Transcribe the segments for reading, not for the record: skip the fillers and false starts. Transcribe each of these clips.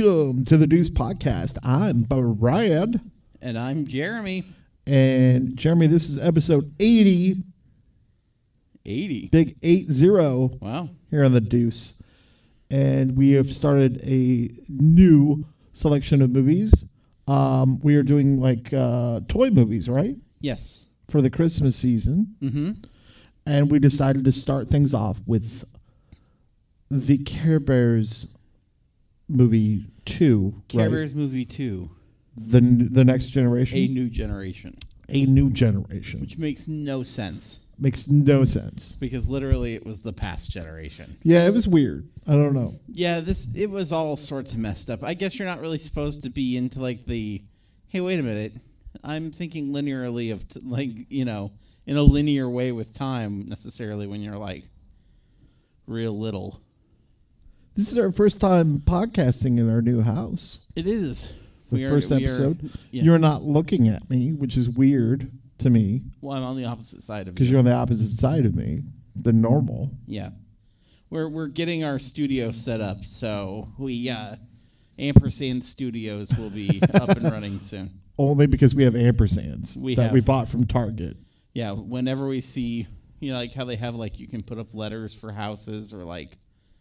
Welcome to the Deuce Podcast. I'm Brad. And I'm Jeremy. And Jeremy, this is episode 80. 80. Big 80. Wow. Here on the Deuce. And we have started a new selection of movies. We are doing like toy movies, right? Yes. For the Christmas season. Mm-hmm. And we decided to start things off with the Care Bears movie 2. Care Bears movie 2. The Next Generation. A New Generation. A New Generation. Which makes no sense. Makes no sense. Because literally it was the past generation. Yeah, it was weird. I don't know. Yeah, it was all sorts of messed up. I guess you're not really supposed to be into like the, hey, wait a minute. I'm thinking linearly of in a linear way with time necessarily when you're like real little. This is our first time podcasting in our new house. It is. The first episode. Yeah. You're not looking at me, which is weird to me. Well, I'm on the opposite side of you. Because you're on the opposite side of me than normal. Yeah. We're getting our studio set up, so we Ampersand Studios will be up and running soon. Only because we have ampersands we bought from Target. Yeah, whenever we see, like how they have like you can put up letters for houses or like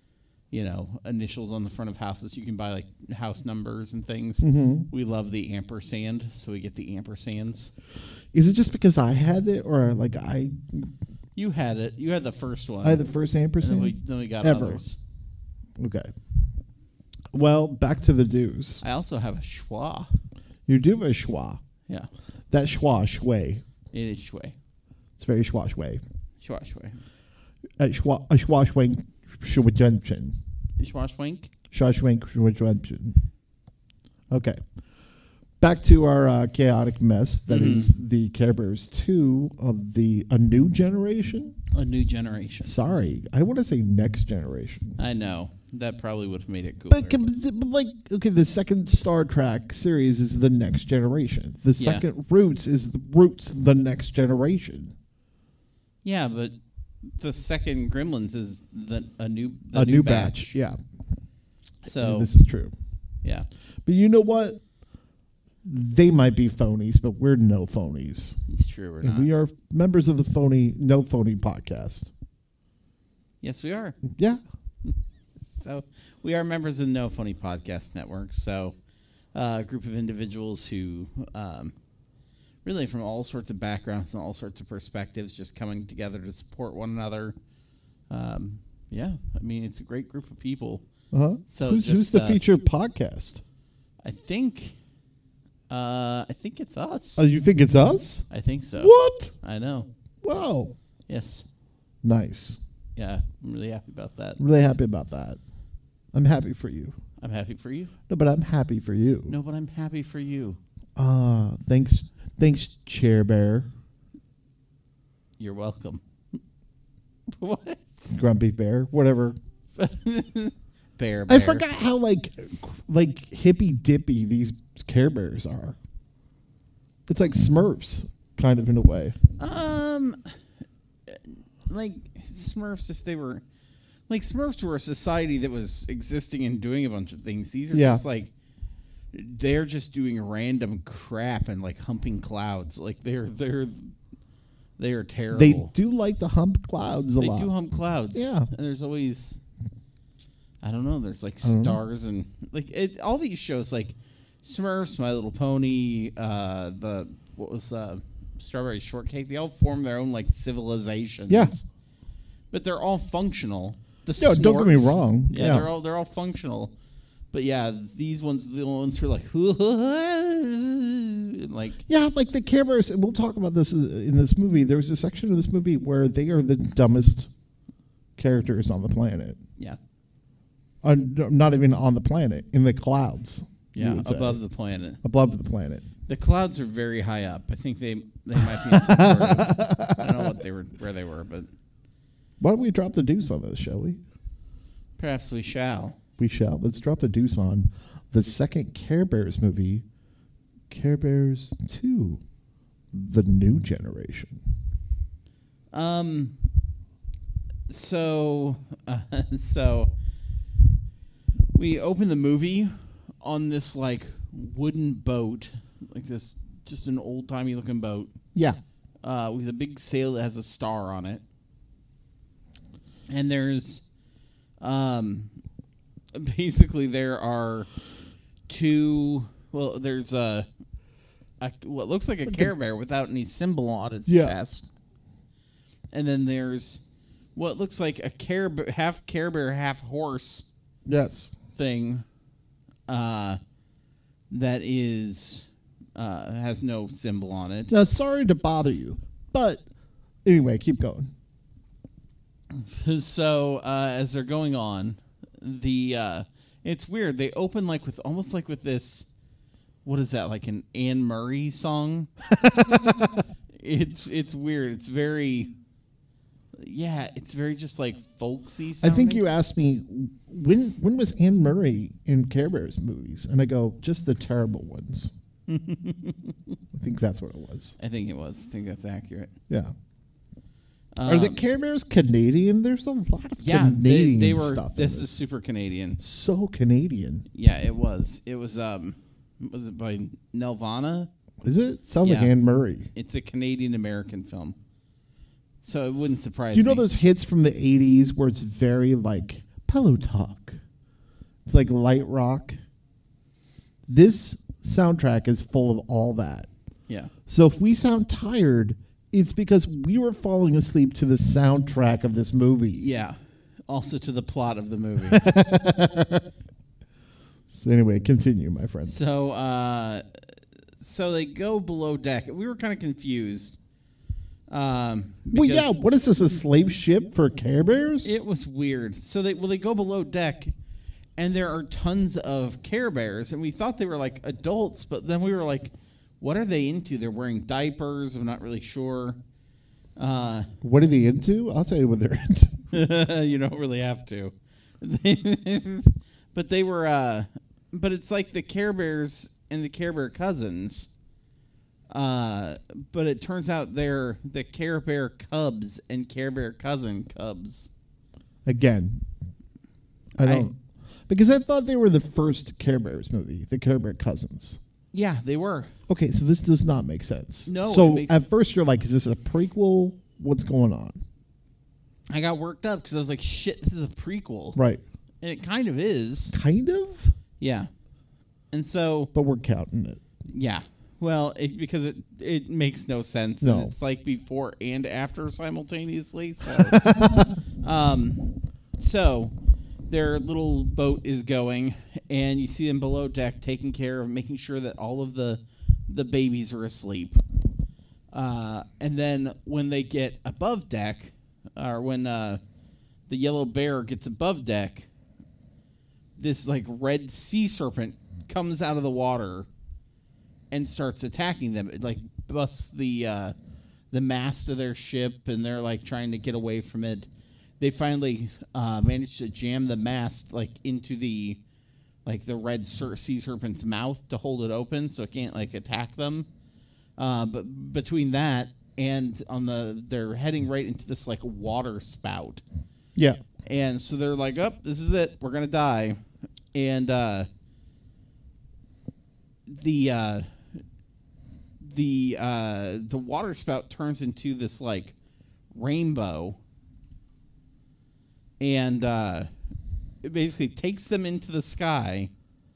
initials on the front of houses. You can buy like house numbers and things. Mm-hmm. We love the ampersand, so we get the ampersands. Is it just because I had it, or like I? You had it. You had the first one. I had the first ampersand. Then we got Ever. others. Okay. Well, back to the dues. I also have a schwa. You do have a schwa. Yeah. That schwa, shway. It is shway. It's very schwa, shway. Schwa shway. A schwa, shway, shway. Schwashwank? Shawshank. Okay. Back to our chaotic mess that is the Care Bears 2 of A New Generation. A New Generation. Sorry. I want to say Next Generation. I know. That probably would have made it cooler. But the second Star Trek series is The Next Generation. The second Roots is The Next Generation. Yeah, but the second Gremlins is a new batch. Yeah. So this is true. Yeah. But you know what? They might be phonies, but we're no phonies. It's true, we're not. We are members of the No Phony podcast. Yes, we are. Yeah. So we are members of the No Phony Podcast Network. So a group of individuals who really from all sorts of backgrounds and all sorts of perspectives just coming together to support one another. Yeah, I mean, it's a great group of people. Uh-huh. So who's the featured podcast? I think it's us. Oh, you think it's us? I think so. What? I know. Wow. Yes. Nice. Yeah, I'm really happy about that. Really happy about that. I'm happy for you. I'm happy for you. No, but I'm happy for you. No, but I'm happy for you. Thanks, Chair Bear. You're welcome. What? Grumpy Bear, whatever. Bear. I forgot how like hippy dippy these Care Bears are. It's like Smurfs, kind of in a way. Like Smurfs, if they were like Smurfs were a society that was existing and doing a bunch of things. These are just like they're just doing random crap and like humping clouds. Like they are terrible. They do like to hump clouds a lot. They do hump clouds. Yeah. And there's always, I don't know, there's like stars and like all these shows like Smurfs, My Little Pony, Strawberry Shortcake, they all form their own like civilizations. Yeah. But they're all functional. No, don't get me wrong. Yeah, they're all functional. But yeah, these ones, the ones who are like, like like the Care Bears. And we'll talk about this in this movie. There's a section of this movie where they are the dumbest characters on the planet. Yeah. Not even on the planet, in the clouds. Yeah, above the planet. Above the planet. The clouds are very high up. I think they might be in some sort of, I don't know where they were, but why don't we drop the deuce on this, shall we? Perhaps we shall. We shall. Let's drop the deuce on the second Care Bears movie, Care Bears 2, The New Generation. So we open the movie on this like wooden boat, like this, just an old timey looking boat. Yeah. With a big sail that has a star on it. And there's, basically there are two. Well, there's what looks like a Care Bear without any symbol on its chest. And then there's what looks like a half Care Bear, half horse. Yes. Thing. That is has no symbol on it. Now, sorry to bother you, but anyway, keep going. So as they're going on, it's weird. They open like with almost like with this. What is that? Like an Anne Murray song? It's weird. It's very. Yeah, it's very just like folksy sounding. I think you asked me when was Anne Murray in Care Bears movies, and I go, just the terrible ones. I think that's what it was. I think it was. I think that's accurate. Yeah. Are the Care Bears Canadian? There's a lot of Canadian they were, stuff. This is super Canadian. So Canadian. Yeah, it was. It was it by Nelvana? Is it? Sounds like Anne Murray. It's a Canadian American film. So it wouldn't surprise me. Do you know those hits from the 80s where it's very like pillow talk? It's like light rock. This soundtrack is full of all that. Yeah. So if we sound tired, it's because we were falling asleep to the soundtrack of this movie. Yeah. Also to the plot of the movie. So anyway, continue, my friend. So they go below deck. We were kind of confused. Well, yeah. What is this? A slave ship for Care Bears? It was weird. So they go below deck, and there are tons of Care Bears, and we thought they were like adults, but then we were like, what are they into? They're wearing diapers. I'm not really sure. What are they into? I'll tell you what they're into. You don't really have to. But they were. But it's like the Care Bears and the Care Bear cousins. But it turns out they're the Care Bear cubs and Care Bear cousin cubs. Again, I don't. Because I thought they were the first Care Bears movie, the Care Bear cousins. Yeah, they were. Okay, so this does not make sense. No. So at first you're like, is this a prequel? What's going on? I got worked up because I was like, shit, this is a prequel. Right. And it kind of is. Kind of? Yeah. And so... But we're counting it. Yeah. Well, because it makes no sense. No. And it's like before and after simultaneously. So, so their little boat is going, and you see them below deck taking care of making sure that all of the babies are asleep. And then when they get above deck, or when the yellow bear gets above deck, this like red sea serpent comes out of the water and starts attacking them. It like busts the mast of their ship, and they're like trying to get away from it. They finally manage to jam the mast like into the red sea serpent's mouth to hold it open so it can't like attack them. But between that and they're heading right into this like water spout. Yeah. And so they're like, "Oh, this is it. We're gonna die." And the water spout turns into this like rainbow, and it basically takes them into the sky,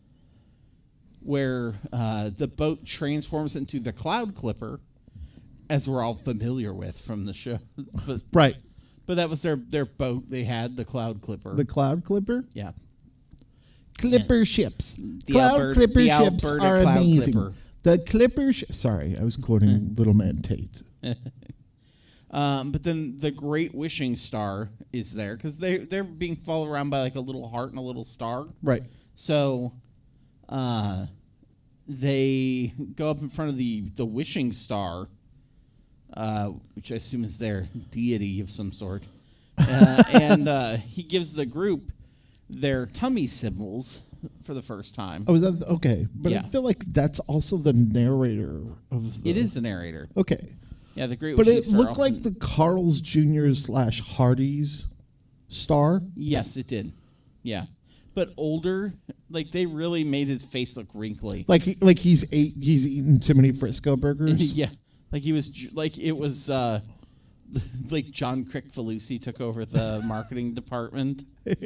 where the boat transforms into the Cloud Clipper, as we're all familiar with from the show. Right. But that was their boat. They had the Cloud Clipper. The Cloud Clipper? Yeah. Clipper ships. The Cloud Clipper the ships Alberta are Cloud amazing. Clipper. The Clipper sorry, I was quoting Little Man Tate. But then the Great Wishing Star is there because they're being followed around by like a little heart and a little star. Right. So they go up in front of the Wishing Star, which I assume is their deity of some sort, and he gives the group their tummy symbols for the first time. Oh, is that okay? But Yeah. I feel like that's also the narrator of the... It is the narrator. Okay. Yeah, the Great But Wishing it Star looked like the Carl's Jr. / Hardy's star. Yes, it did. Yeah. but older. Like they really made his face look wrinkly. Like he's eaten too many Frisco burgers. Yeah, like he was like it was like John Crickfalusi took over the marketing department.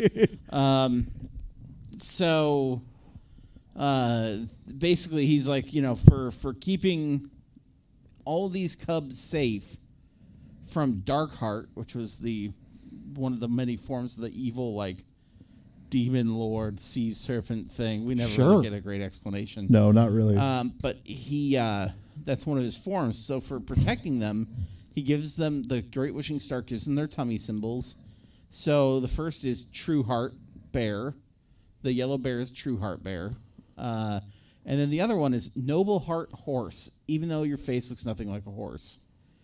So basically he's like, you know, for keeping all these cubs safe from Darkheart, which was one of the many forms of the evil, like demon lord sea serpent thing. We never really get a great explanation. No, not really. But he that's one of his forms. So for protecting them, he gives them the Great Wishing Star, gives them their tummy symbols. So the first is True Heart Bear. The yellow bear is True Heart Bear. And then the other one is Noble Heart Horse, even though your face looks nothing like a horse.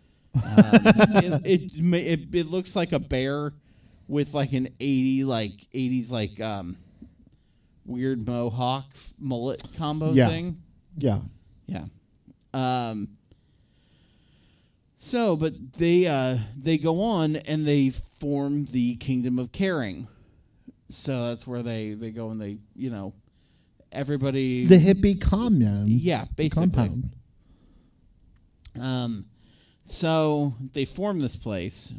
It looks like a bear with like an 80s weird mohawk mullet combo thing. Yeah. Yeah. So, but they go on and they form the Kingdom of Caring. So that's where they go and they, you know, everybody... The hippie commune. Yeah, basically. Compound. So they form this place.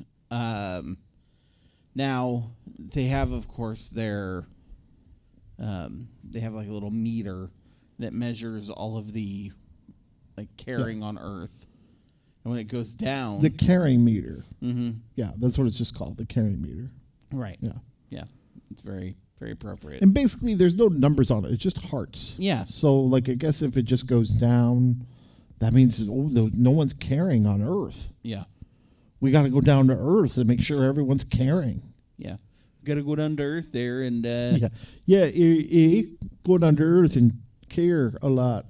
Now, they have, of course, they have like a little meter that measures all of the, like, caring on Earth. And when it goes down... The caring meter. Mm-hmm. Yeah, that's what it's just called, the caring meter. Right. Yeah. Yeah. It's very, very appropriate. And basically, there's no numbers on it. It's just hearts. Yeah. So, like, I guess if it just goes down, that means no one's caring on Earth. Yeah. We got to go down to Earth and make sure everyone's caring. Yeah. Got to go down to Earth there and... Go down to Earth and care a lot.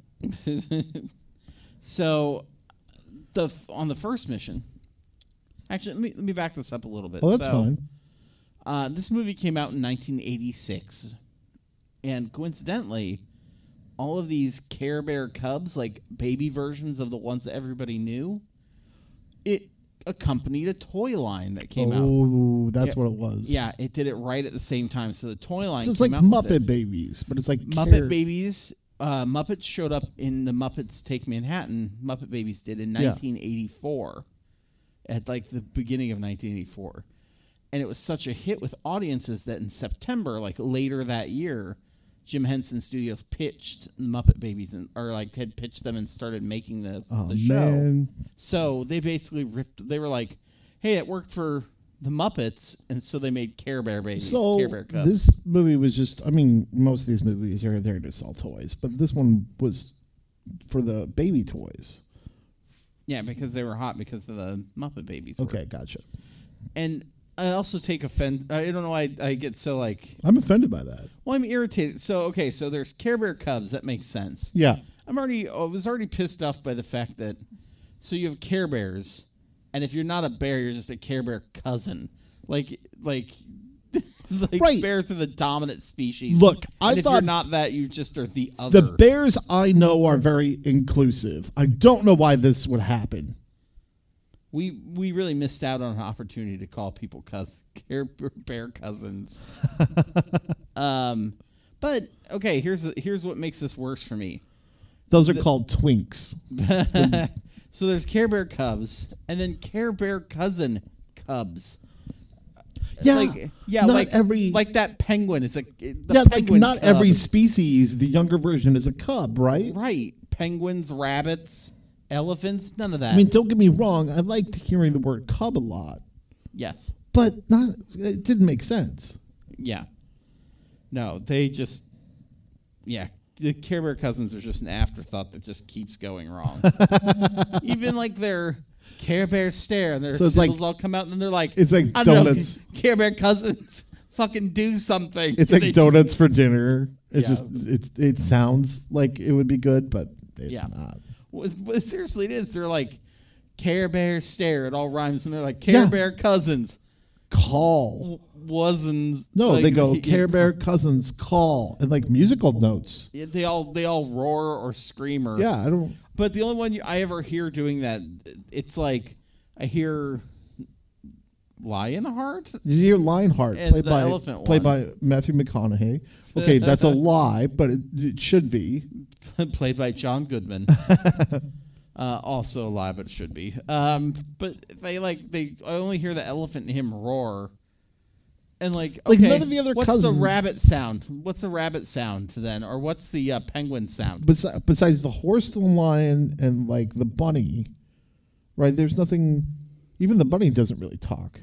So, on the first mission... Actually, let me back this up a little bit. Oh, that's fine. This movie came out in 1986, and coincidentally, all of these Care Bear cubs, like baby versions of the ones that everybody knew, it accompanied a toy line that came out. Oh, that's what it was. Yeah, it did it right at the same time. So the toy line. So it's came like out Muppet Babies, but it's like Muppet Babies. Muppets showed up in the Muppets Take Manhattan. Muppet Babies did in 1984, at like the beginning of 1984. And it was such a hit with audiences that in September, like later that year, Jim Henson Studios pitched Muppet Babies had pitched them and started making the show. Man. So they basically they were like, hey, it worked for the Muppets, and so they made Care Bear Babies, Care Bear Cubs. This movie was just, I mean, most of these movies are there to sell toys, but this one was for the baby toys. Yeah, because they were hot because of the Muppet Babies. Okay, gotcha. And I also take offense. I don't know why I get so like... I'm offended by that. Well, I'm irritated. So there's Care Bear Cubs. That makes sense. Yeah. I was already pissed off by the fact that... So you have Care Bears, and if you're not a bear, you're just a Care Bear cousin. Like right. Bears are the dominant species. Look, if you're not that, you just are the other. The bears I know are very inclusive. I don't know why this would happen. We really missed out on an opportunity to call people Care Bear cousins. But okay, here's what makes this worse for me. Those are called twinks. So there's Care Bear Cubs, and then Care Bear cousin cubs. Yeah, like that penguin. It's penguin not cub. Every species, the younger version is a cub, right? Right. Penguins, rabbits, elephants, none of that. I mean, don't get me wrong. I liked hearing the word cub a lot. Yes. But it didn't make sense. Yeah. No, they just... Yeah, the Care Bear cousins are just an afterthought that just keeps going wrong. Even like their Care Bear stare and their symbols all come out and then they're like... It's like I donuts. Don't know, Care Bear cousins, fucking do something. It's like donuts for dinner. It's Yeah. just... It sounds like it would be good, but it's not. Well, seriously, it is. They're like Care Bear stare. It all rhymes, and they're like Care Bear cousins. Call. Wasn't. No, like, they go Care Bear cousins call and like musical notes. Yeah, they all roar or scream or. Yeah, I don't. But the only one I ever hear doing that, it's like I hear Lionheart? You hear Lionheart, And the elephant played one. by Matthew McConaughey. Okay, that's a lie, but it should be. Played by John Goodman. Also a lie, but it should be. But I only hear the elephant and him roar. And okay, none of the other what's cousins. the rabbit sound? What's the rabbit sound then? Or what's the penguin sound? Besides the horse, the lion, and the bunny, right? There's nothing. Even the bunny doesn't really talk.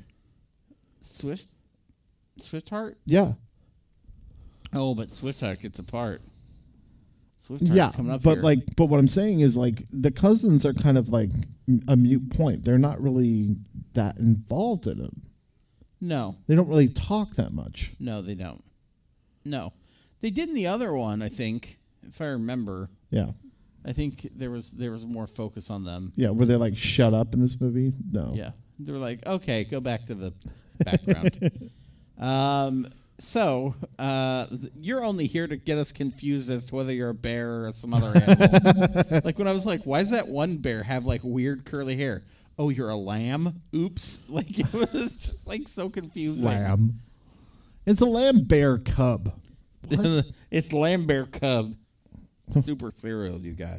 Swiftheart? Yeah. Oh, but Swiftheart gets apart. Yeah, coming up but here. but what I'm saying is the cousins are kind of like a mute point. They're not really that involved in it. No. They don't really talk that much. No, they don't. No. They did in the other one, I think, if I remember. Yeah. I think there was more focus on them. Yeah, were they shut up in this movie? No. Yeah. They were like, okay, go back to the background. So, you're only here to get us confused as to whether you're a bear or some other animal. When I was like, why does that one bear have weird curly hair? Oh, you're a lamb? Oops. It was just so confusing. Lamb. It's a lamb bear cub. It's lamb bear cub. Super cereal, you guys.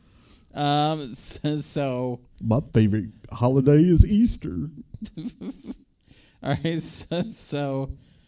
So my favorite holiday is Easter. All right, so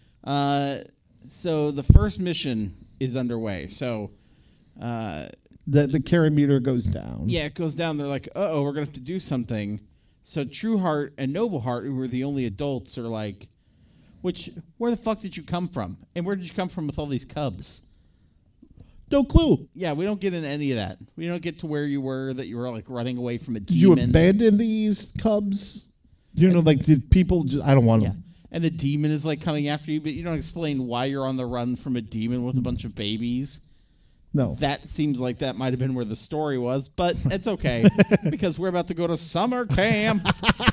the first mission is underway. So the carry meter goes down. Yeah, it goes down. They're like, uh-oh, we're gonna have to do something. So Trueheart and Nobleheart, who were the only adults, are like, where the fuck did you come from? And where did you come from with all these cubs? No clue. Yeah, we don't get into any of that. We don't get to where you were, that you were running away from a demon. Did you abandon these cubs? Did people just, I don't want them. And the demon is coming after you, but you don't explain why you're on the run from a demon with a bunch of babies. No. That seems like that might have been where the story was, but it's okay because we're about to go to summer camp.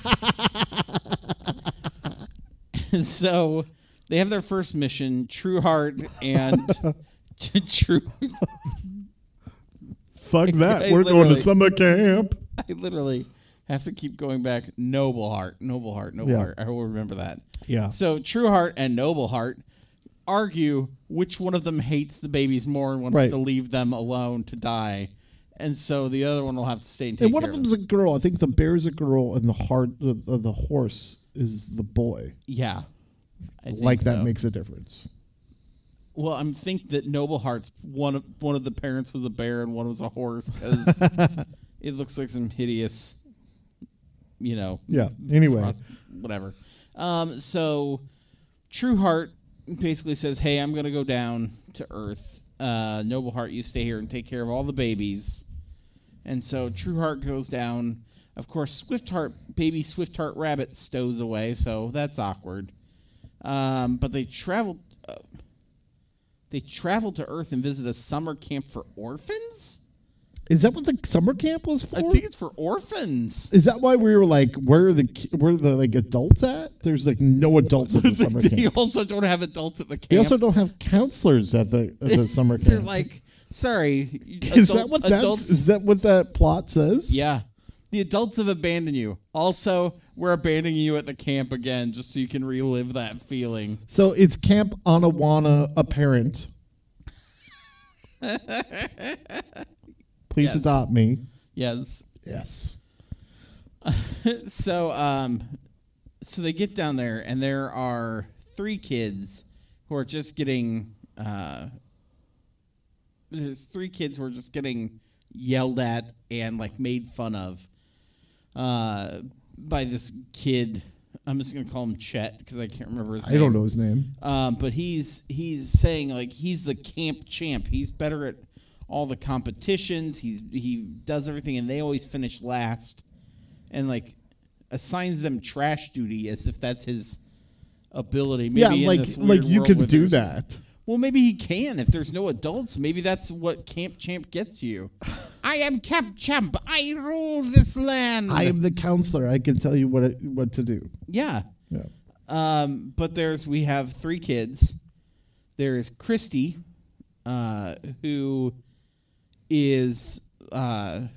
So they have their first mission, Trueheart and True. Fuck that. We're going to summer camp. I literally have to keep going back. Nobleheart. Yeah. I will remember that. Yeah. So Trueheart and Nobleheart argue which one of them hates the babies more and wants to leave them alone to die. And so the other one will have to stay and take And one care of them's a girl. I think the bear's a girl, and the horse is the boy. Yeah. I think that so. makes a difference. Well, I'm think that Nobleheart's one of the parents was a bear and one was a horse because it looks like some hideous, Yeah. Anyway. Whatever. So Trueheart basically says, "Hey, I'm going to go down to Earth. Nobleheart, you stay here and take care of all the babies." And so Trueheart goes down. Of course, baby Swiftheart Rabbit stows away, so that's awkward. But they travel to Earth and visit a summer camp for orphans? Is that what the summer camp was for? I think it's for orphans. Is that why we were where are the adults at? There's no adults at the summer camp. They also don't have adults at the camp. They also don't have counselors at the summer camp. They're like, sorry. Is that what that plot says? Yeah. The adults have abandoned you. Also, we're abandoning you at the camp again just so you can relive that feeling. So it's Camp Anawana Apparent. Please adopt me. Yes. Yes. So they get down there, and there are 3 kids who are just getting. There's 3 kids who are just getting yelled at and made fun of by this kid. I'm just gonna call him Chet because I can't remember his name. I don't know his name. But he's saying he's the camp champ. He's better at all the competitions. He does everything, and they always finish last. And assigns them trash duty as if that's his ability. Maybe you can do that. Well, maybe he can if there's no adults. Maybe that's what Camp Champ gets you. I am Camp Champ. I rule this land. I am the counselor. I can tell you what to do. Yeah. Yeah. But we have 3 kids. There's Christy, who is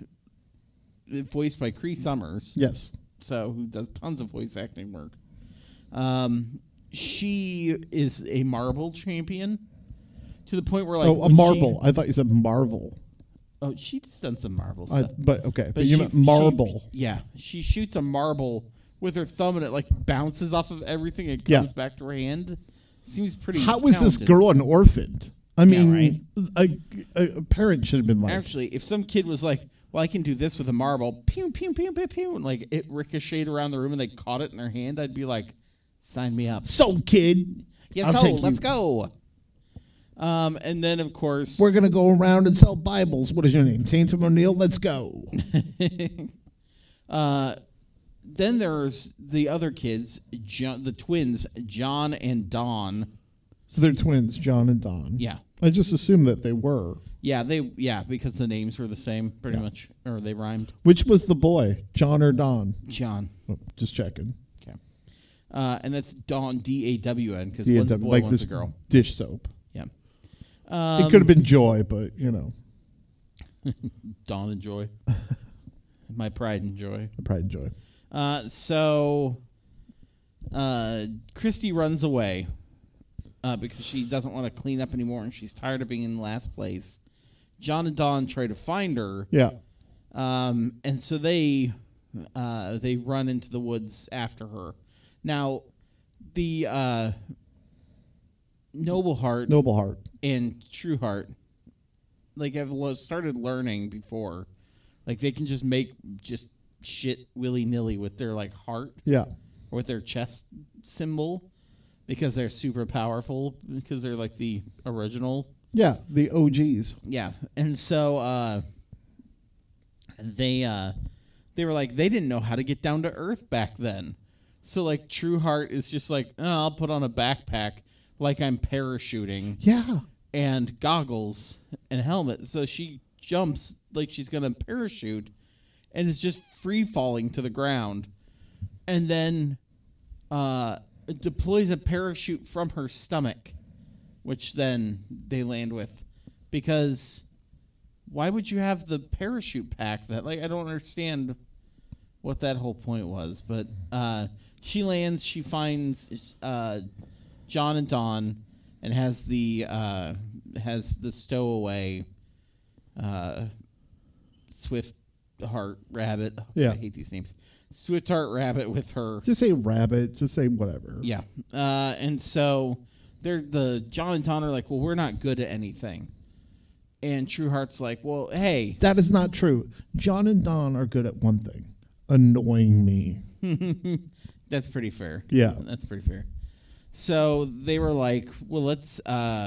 voiced by Cree Summers. Yes. So who does tons of voice acting work. She is a marble champion to the point where, like, Oh, a marble. I thought you said Marvel. Oh, she's done some marble stuff. But you meant marble. She shoots a marble with her thumb, and it like bounces off of everything and comes back to her hand. Seems pretty. How was this talented. girl an orphan? I mean, a parent should have been like. Actually, if some kid was like, "Well, I can do this with a marble," pew pew pew pew pew, and like it ricocheted around the room, and they caught it in their hand, I'd be like, "Sign me up." So, kid. Yes, let's go. And then of course we're gonna go around and sell Bibles. What is your name? Taintum O'Neill. Let's go. Then there's the other kids, the twins, John and Dawn. So they're twins, John and Dawn. Yeah. I just assumed that they were. Yeah, because the names were the same, pretty much, or they rhymed. Which was the boy, John or Dawn? John. Oh, just checking. Okay. And that's Dawn, D-A-W-N, because one's a boy, like one's this a girl. Dish soap. Yeah. It could have been Joy, but you know. Dawn and Joy. My pride and joy. My pride and joy. So Christy runs away because she doesn't want to clean up anymore, and she's tired of being in last place. John and Dawn try to find her. Yeah. And so they run into the woods after her. Now, the Noble Heart and True Heart, like I've started learning before, like they can just make just shit willy-nilly with their like heart. Yeah. Or with their chest symbol, because they're super powerful, because they're like the original. Yeah, the OGs. Yeah. And so they were like, they didn't know how to get down to Earth back then. So like True Heart is just like, oh, I'll put on a backpack like I'm parachuting. Yeah. And goggles and helmet. So she jumps like she's going to parachute and is just free falling to the ground. And then deploys a parachute from her stomach, which then they land with. Because why would you have the parachute pack that? Like, I don't understand what that whole point was. But she lands, she finds John and Dawn, and has the stowaway Swift Heart Rabbit. Yeah. I hate these names. Swift Heart Rabbit with her. Just say rabbit. Just say whatever. Yeah. And so John and Dawn are like, well, we're not good at anything. And True Heart's like, well, hey. That is not true. John and Dawn are good at one thing. Annoying me. That's pretty fair. Yeah. That's pretty fair. So they were like, well, let's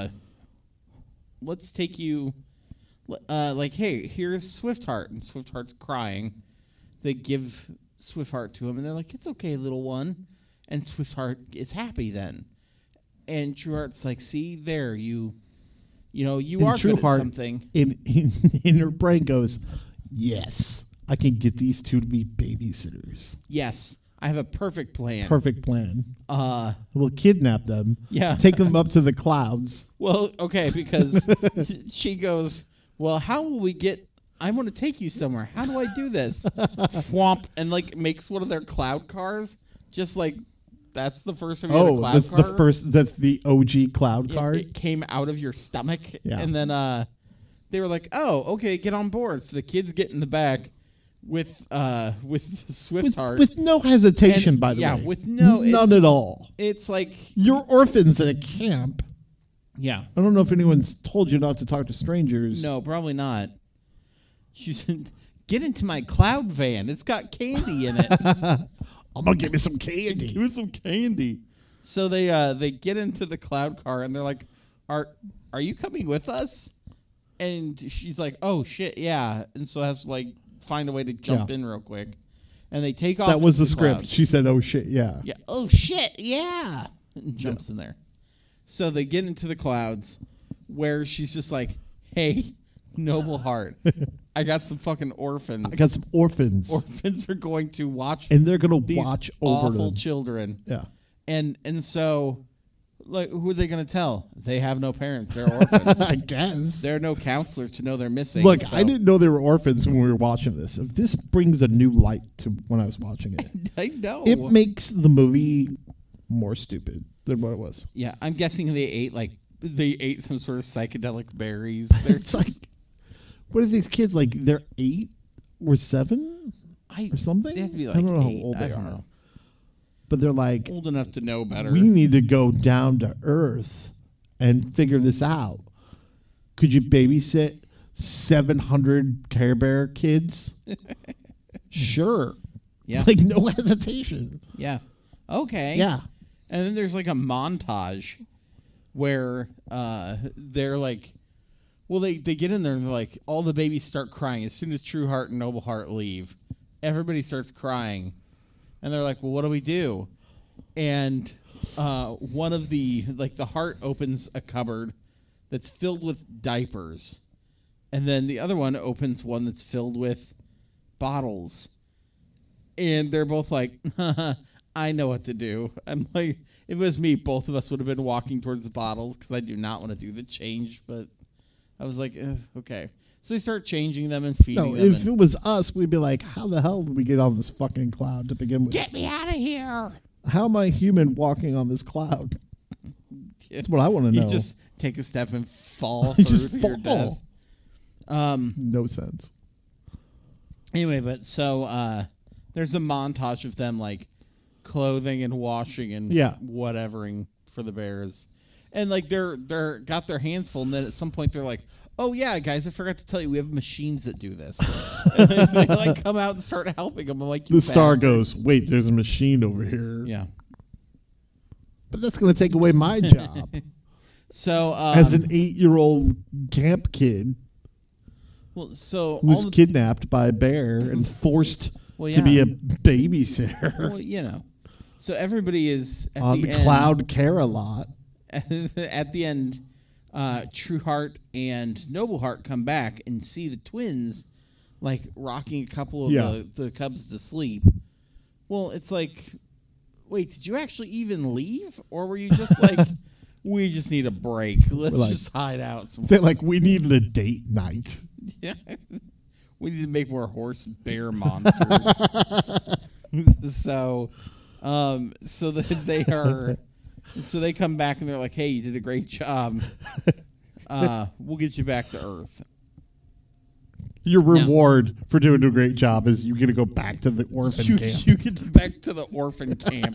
take you, like, hey, here's Swift Heart. And Swift Heart's crying. They give Swift Heart to him, and they're like, it's okay, little one. And Swift Heart is happy then. And True Heart's like, see, there, you are True good Heart, at something. In her brain goes, yes, I can get these two to be babysitters. Yes, I have a perfect plan. Perfect plan. We'll kidnap them. Yeah. Take them up to the clouds. Well, okay, because she goes, well, how will we get... I want to take you somewhere. How do I do this? Whomp, and like makes one of their cloud cars. Just like that's the first time you had a cloud car. That's the OG cloud car. It came out of your stomach, yeah. And then they were like, "Oh, okay, get on board." So the kids get in the back with Swift Heart with no hesitation, by the way. Yeah, with none at all. It's like you're orphans at a camp. Yeah. I don't know if anyone's told you not to talk to strangers. No, probably not. She said, get into my cloud van. It's got candy in it. I'm going to give me some candy. Give me some candy. So they get into the cloud car, and they're like, are you coming with us? And she's like, oh, shit, yeah. And so has to, like, find a way to jump in real quick. And they take off. That was the script. Clouds. She said, oh, shit, yeah. Yeah. Oh, shit, yeah. And jumps in there. So they get into the clouds, where she's just like, hey, Noble Heart, I got some fucking orphans. I got some orphans. Orphans are going to watch, and they're going to watch over awful them. Children. Yeah. And so, like, who are they going to tell? They have no parents. They're orphans. I guess. They're no counselor to know they're missing. Look, so. I didn't know they were orphans when we were watching this. This brings a new light to when I was watching it. I know. It makes the movie more stupid than what it was. Yeah, I'm guessing they ate some sort of psychedelic berries. It's like, what are these kids like? They're 8 or 7 or something. They have to be like I don't know 8. how old I they don't are, know. but they're like, Old enough to know better. we need to go down to Earth and figure this out. Could you babysit 700 Care Bear kids? Sure. Yeah. Like, no hesitation. Yeah. Okay. Yeah. And then there's like a montage where they're like, well, they get in there and they're like, all the babies start crying. As soon as True Heart and Noble Heart leave, everybody starts crying. And they're like, well, what do we do? And one of the Heart opens a cupboard that's filled with diapers. And then the other one opens one that's filled with bottles. And they're both like, I know what to do. I'm like, if it was me, both of us would have been walking towards the bottles because I do not want to do the change. But I was like, okay. So they start changing them and feeding them. No, if it was us, we'd be like, how the hell did we get on this fucking cloud to begin with? Get me out of here. How am I human walking on this cloud? That's what I want to know. You just take a step and fall You through just to your death. fall. No sense. Anyway, but so there's a montage of them like clothing and washing and whatevering for the bears, and like they're got their hands full, and then at some point they're like, oh yeah, guys, I forgot to tell you we have machines that do this. And they like come out and start helping them. I'm like, the star goes, wait, there's a machine over here. Yeah, but that's going to take away my job. So as an 8-year-old camp kid. Well, so who's kidnapped by a bear and forced to be a babysitter. Well, you know. So everybody is at on the Cloud Care a lot. At the end, True Heart and Noble Heart come back and see the twins like rocking a couple of the cubs to sleep. Well, it's like, wait, did you actually even leave, or were you just like, we just need a break? Let's just hide out somewhere. They're like, we need a date night. Yeah. We need to make more horse bear monsters. So they come back and they're like, hey, you did a great job. We'll get you back to Earth. Your reward for doing a great job is you get to go back to the orphan camp. You get back to the orphan camp.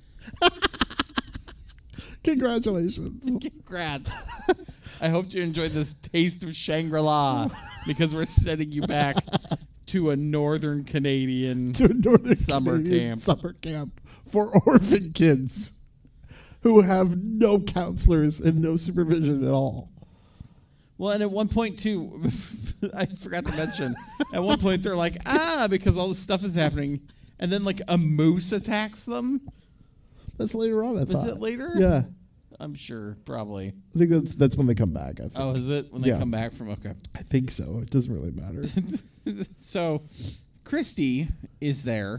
Congratulations. Congrats. I hope you enjoyed this taste of Shangri-La because we're sending you back to a northern Canadian summer camp for orphan kids who have no counselors and no supervision at all. Well, and at one point, too, I forgot to mention, at one point they're like, because all this stuff is happening, and then like a moose attacks them. That's later on, I thought. Was it later? Yeah. I'm sure, probably. I think that's when they come back. I think. Oh, is it? When they come back from, okay. I think so. It doesn't really matter. So, Christy is there.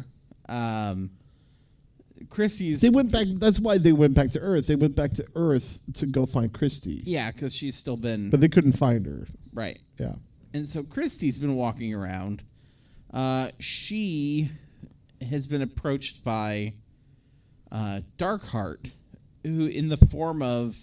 Christy's... They went back, that's why they went back to Earth. They went back to Earth to go find Christy. Yeah, because she's still been... But they couldn't find her. Right. Yeah. And so Christy's been walking around. She has been approached by Darkheart, who, in the form of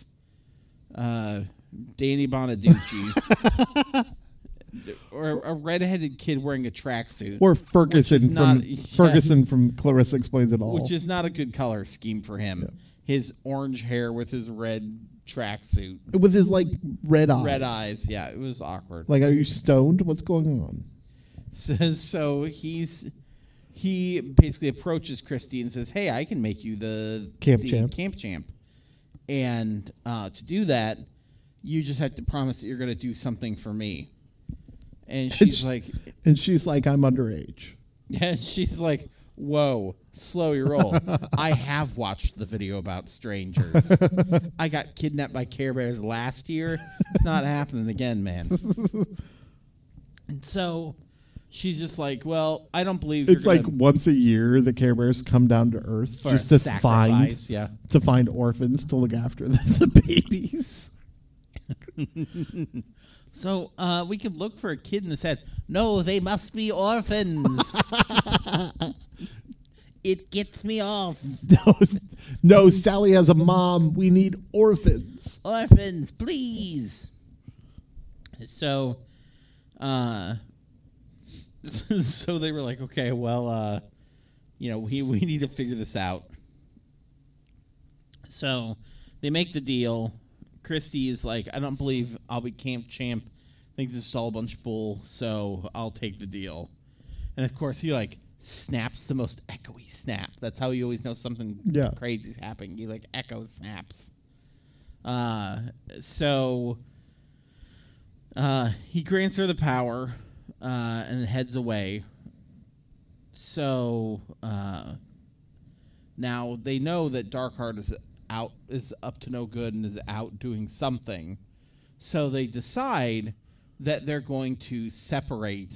Danny Bonaducci, or a redheaded kid wearing a tracksuit, or Ferguson from Clarissa Explains It All, which is not a good color scheme for him. Yeah. His orange hair with his red tracksuit, with his like red eyes. Red eyes, yeah, it was awkward. Like, are you stoned? What's going on? So he basically approaches Christy and says, hey, I can make you the camp champ. And to do that, you just have to promise that you're going to do something for me. And she's like... And she's like, I'm underage. And she's like, whoa, slow your roll. I have watched the video about strangers. I got kidnapped by Care Bears last year. It's not happening again, man. And so... She's just like, well, I don't believe it's like once a year the Care Bears come down to Earth just to find orphans to look after the babies. So we could look for a kid in the set. No, they must be orphans. It gets me off. No, Sally has a mom. We need orphans. Orphans, please. So, so they were like, okay, well, we need to figure this out. So they make the deal. Christy is like, I don't believe I'll be camp champ. I think this is all a bunch of bull, so I'll take the deal. And of course, he like snaps the most echoey snap. That's how you always know something crazy's happening. He like echo snaps. So he grants her the power and heads away. So now they know that Darkheart is up to no good and is out doing something. So they decide that they're going to separate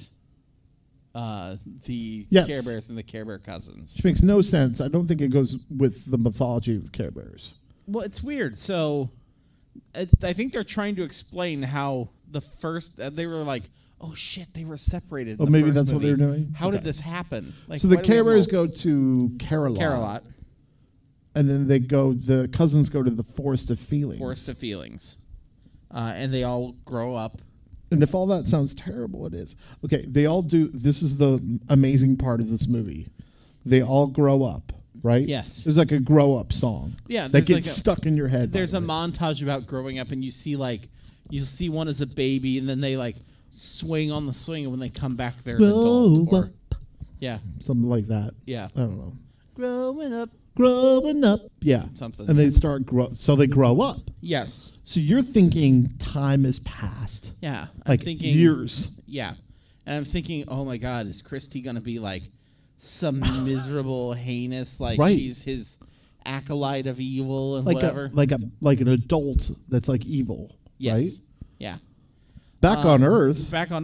the Care Bears and the Care Bear cousins. Which makes no sense. I don't think it goes with the mythology of Care Bears. Well, it's weird. So I think they're trying to explain how the first they were like, oh shit, they were separated. Oh, maybe that's movie. what they're doing. How did this happen? Like, so the Care Bears go to Carolot. And then the cousins go to the Forest of Feelings. Forest of Feelings. And they all grow up. And if all that sounds terrible, it is. Okay, they all do. This is the amazing part of this movie. They all grow up, right? Yes. There's like a grow up song. Yeah. That gets stuck in your head. There's a montage about growing up, and you see one as a baby, and then they like swing on the swing, and when they come back, they're an adult. Or, yeah. Something like that. Yeah. I don't know. Growing up. Yeah. Something. And they start so they grow up. Yes. So you're thinking time has passed. Yeah. Like I'm thinking years. Yeah. And I'm thinking, oh my God, is Christy going to be like some miserable, heinous, like she's his acolyte of evil and like whatever? like an adult that's like evil. Yes. Right? Yeah. Back on Earth.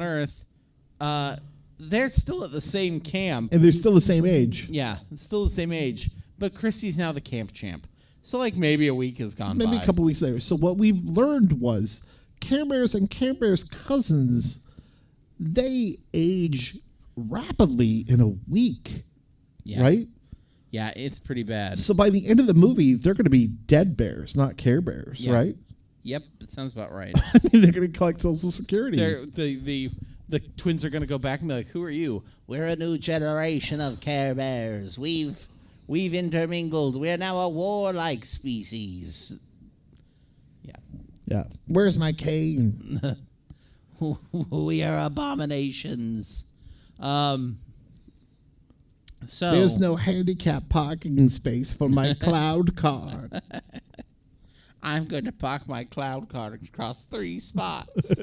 They're still at the same camp. And they're still the same age. Yeah, still the same age. But Christy's now the camp champ. So, like, maybe a week has gone by. Maybe a couple weeks later. So what we've learned was Care Bears and Care Bears cousins, they age rapidly in a week. Yeah. Right? Yeah, it's pretty bad. So by the end of the movie, they're going to be dead bears, not Care Bears, right? Yep, that sounds about right. I mean, they're going to collect Social Security. The twins are going to go back and be like, who are you? We're a new generation of Care Bears. We've intermingled. We're now a warlike species. Yeah. Yeah. Where's my cane? We are abominations. So there's no handicap parking space for my cloud car. I'm going to park my cloud car across 3 spots.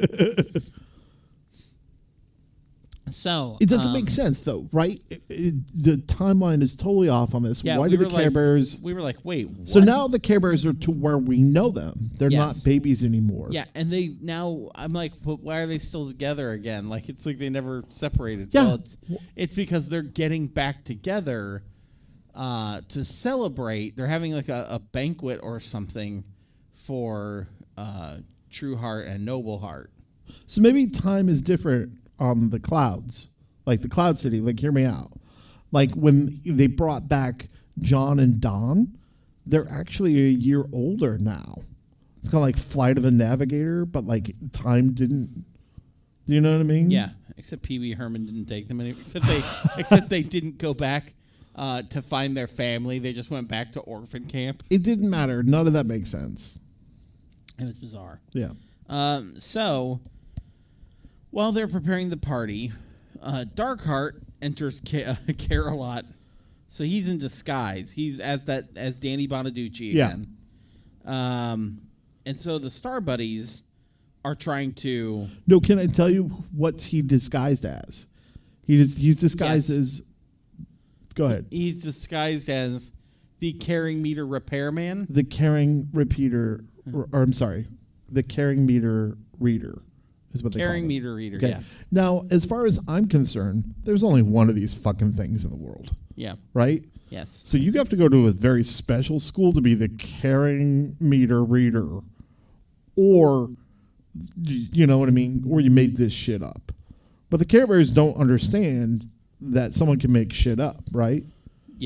So it doesn't make sense, though, right? The timeline is totally off on this. Yeah, Why do the Care Bears? We were like, wait, what? So now the Care Bears are to where we know them. They're not babies anymore. Yeah, and I'm like, but why are they still together again? Like, it's like they never separated. Yeah. Well, it's because they're getting back together to celebrate. They're having like a banquet or something for True Heart and Noble Heart. So maybe time is different on the clouds, like the Cloud City. Like, hear me out. Like when they brought back John and Don, they're actually a year older now. It's kind of like Flight of the Navigator, but like time didn't. Do you know what I mean? Yeah. Except Pee Wee Herman didn't take them anywhere. Except they didn't go back to find their family. They just went back to orphan camp. It didn't matter. None of that makes sense. It was bizarre. Yeah. So while they're preparing the party, Darkheart enters Carolot. So he's in disguise. He's as Danny Bonaducci again. Yeah. And so the Star Buddies are trying to. No, can I tell you what he disguised as? He's disguised as. Go ahead. He's disguised as the Caring Meter Repairman. The Caring Repeater, or I'm sorry, the Caring Meter Reader is what they call it. Caring Meter Reader. Okay. Yeah. Now, as far as I'm concerned, there's only one of these fucking things in the world. Yeah. Right? Yes. So you have to go to a very special school to be the Caring Meter Reader, or you know what I mean, or you made this shit up. But the Care Bears don't understand that someone can make shit up, right? Yeah.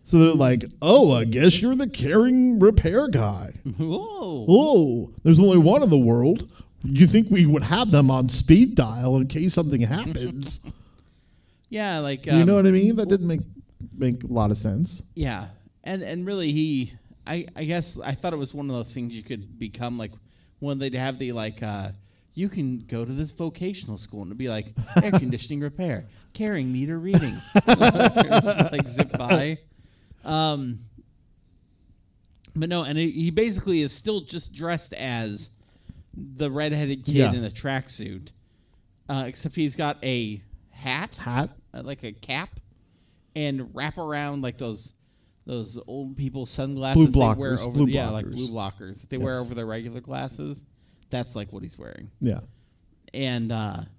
So they're like, oh, I guess you're the caring repair guy. Whoa. Oh, there's only one in the world. You think we would have them on speed dial in case something happens? Yeah, like You know what I mean? That didn't make a lot of sense. yeah, and really I guess I thought it was one of those things you could become, like when they'd have the like you can go to this vocational school and it'd be like air conditioning repair, carrying meter reading, just, like zip by. But no, and he basically is still just dressed as the redheaded kid Yeah. in a tracksuit, except he's got a hat, like a cap, and wrap around like those old people sunglasses Blue they wear blockers, over blue like blockers. blue blockers that they wear Yes. over their regular glasses. That's like what he's wearing. Yeah. And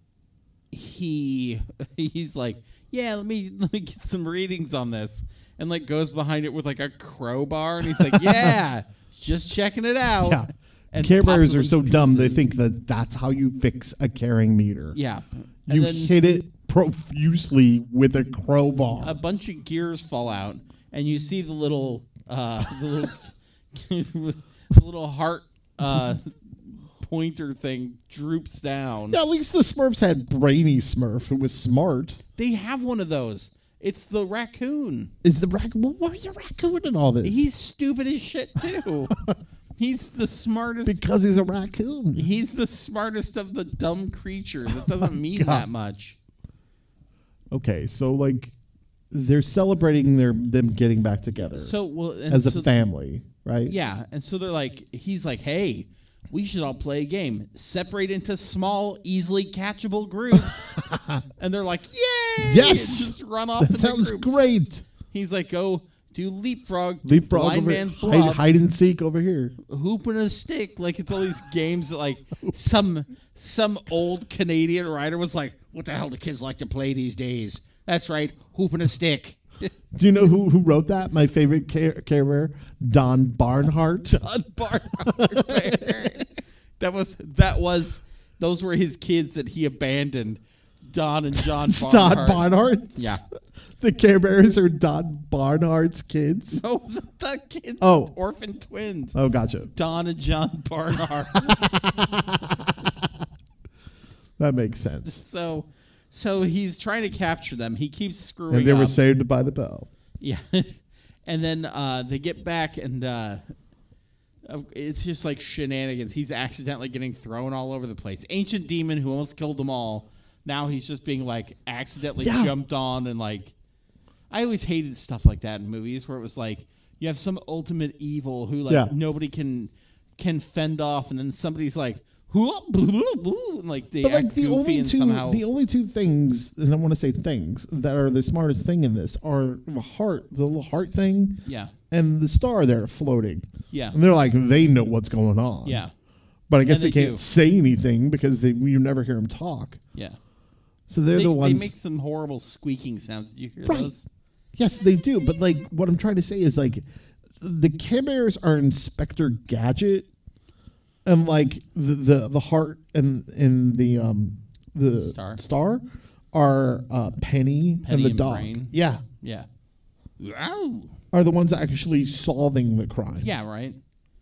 he's like, yeah, let me get some readings on this, and like goes behind it with like a crowbar, and he's like, yeah, just checking it out. Yeah. And Care pops Bears them are into so dumb they pieces. think that that's how you fix a carrying meter. Yeah. And You then hit it profusely with a crowbar. a bunch of gears fall out, and you see the little the little heart pointer thing droops down. Yeah, at least the Smurfs had Brainy Smurf, who was smart. They have one of those. It's the raccoon. Is the raccoon? Well, where's the raccoon in all this? He's stupid as shit too. He's the smartest. because he's a raccoon. He's the smartest of the dumb creatures. It doesn't mean God. that much. Okay, so like they're celebrating them getting back together So well, and as a so- family, right? Yeah, and so they're like, he's like, hey, we should all play a game. Separate into small, easily catchable groups. And they're like, yay! Yes! And just run off That into sounds groups. great. He's like, go do leapfrog, Leapfrog blind over man's hide, bluff, hide and seek over here. hoop and a stick. Like it's all these games that like some old Canadian writer was like, what the hell do kids like to play these days? That's right, hoop and a stick. Do you know who wrote that? My favorite Care Bear, Don Barnhart. John Barnhart. Those were his kids that he abandoned. Don and John It's Barnhart. Don Barnhart. Yeah. The Care Bears are Don Barnhart's kids. No, the kids. Oh. Orphan twins. Oh, gotcha. Don and John Barnhart. That makes sense. So he's trying to capture them. He keeps screwing And they were up. saved by the bell. Yeah. And then they get back and it's just like shenanigans. He's accidentally getting thrown all over the place. Ancient demon who almost killed them all. Now he's just being like accidentally Yeah. jumped on and like. I always hated stuff like that in movies where it was like you have some ultimate evil who like Yeah. nobody can fend off, and then somebody's like, and like they But act like the goofy only and two, somehow. the only two things, and I want to say things that are the smartest thing in this are the little heart thing, Yeah. and the star there floating. Yeah. And they're like, they know what's going on. Yeah. But I guess And they they can't do. say anything because you never hear them talk. Yeah. So they're the ones. They make some horrible squeaking sounds. Did you hear Right. those? Yes, they do. But like, what I'm trying to say is like, the Care Bears are Inspector Gadget, and like the heart and the Star. are Penny and the and dog. Brain. Yeah, Yeah. Ow. are the ones actually solving the crime. Yeah. Right.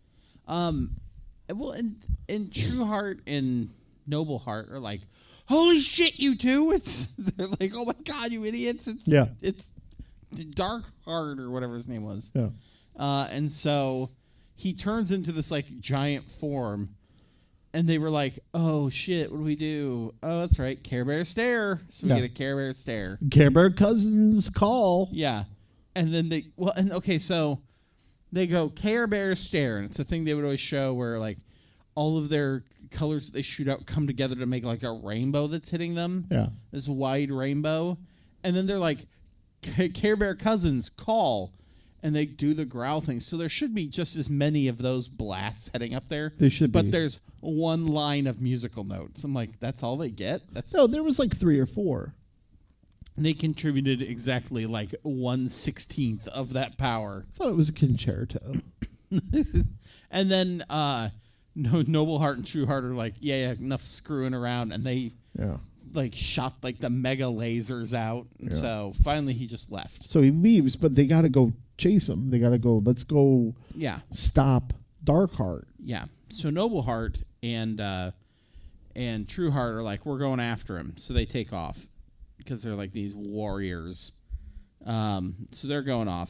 Well, and True Heart and Noble Heart are like, holy shit, you two! They're like, oh my god, you idiots! It's Dark Heart or whatever his name was. Yeah. And so he turns into this like giant form, and they were like, "Oh shit, what do we do? Oh, that's right, Care Bear stare." So we Yeah. get a Care Bear stare. Care Bear cousins call. Yeah, and then so they go Care Bear stare, and it's a thing they would always show where like all of their colors that they shoot out come together to make like a rainbow that's hitting them. Yeah. This wide rainbow, and then they're like, Care Bear cousins call. And they do the growl thing. So there should be just as many of those blasts heading up there. They should be. But there's one line of musical notes. I'm like, that's all they get? No, there was like 3 or 4. And they contributed exactly like 1/16 of that power. I thought it was a concerto. And then Noble Heart and True Heart are like, yeah, enough screwing around. And they Yeah. like shot like the mega lasers out. And Yeah. so finally he just left. So he leaves, but they got to go chase him. They got to go. Let's go Yeah. stop Darkheart. Yeah. So Nobleheart and Trueheart are like, we're going after him. So they take off because they're like these warriors. So they're going off.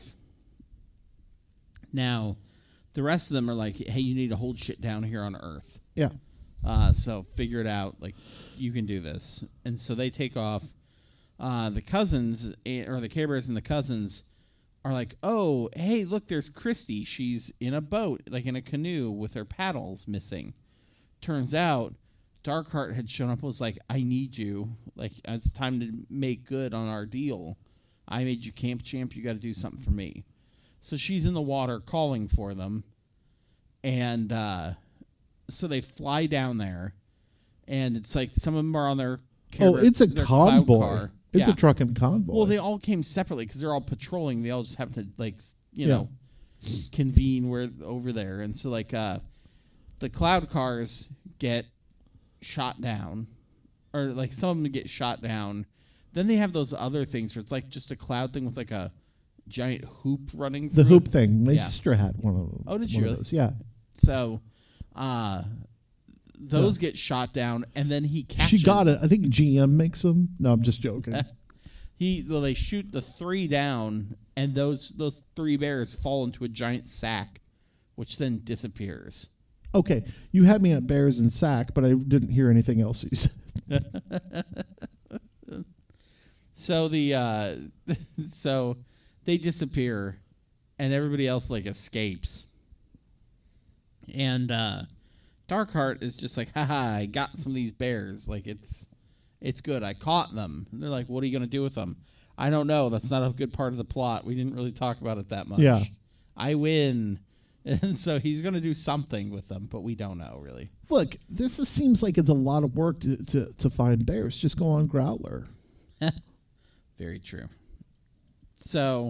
Now, the rest of them are like, hey, you need to hold shit down here on Earth. Yeah. So figure it out. Like, you can do this. And so they take off. The cousins, or the Care Bears and the cousins, are like, oh, hey, look, there's Christy. She's in a boat, like in a canoe with her paddles missing. Turns out, Darkheart had shown up and was like, I need you. Like, it's time to make good on our deal. I made you camp champ. You got to do something for me. So she's in the water calling for them. And so they fly down there. And it's like some of them are on their It's a their cloud convoy. car. It's Yeah. a truck and convoy. Well, they all came separately because they're all patrolling. They all just have to, like, you Yeah. know, convene over there. And so, like, the cloud cars get shot down. Or, like, some of them get shot down. Then they have those other things where it's, like, just a cloud thing with, like, a giant hoop running the through hoop it. thing. My Yeah. sister had one of them. Oh, did one you of really? those. Yeah. So, those get shot down, and then he catches... She got it. I think GM makes them. No, I'm just joking. They shoot the 3 down, and those 3 bears fall into a giant sack, which then disappears. Okay, you had me at bears and sack, but I didn't hear anything else you said. So so they disappear, and everybody else like escapes. And Darkheart is just like, haha, I got some of these bears. Like, it's good. I caught them. And they're like, what are you going to do with them? I don't know. That's not a good part of the plot. We didn't really talk about it that much. Yeah. I win. And so he's going to do something with them, but we don't know, really. Look, seems like it's a lot of work to find bears. Just go on Growler. Very true. So,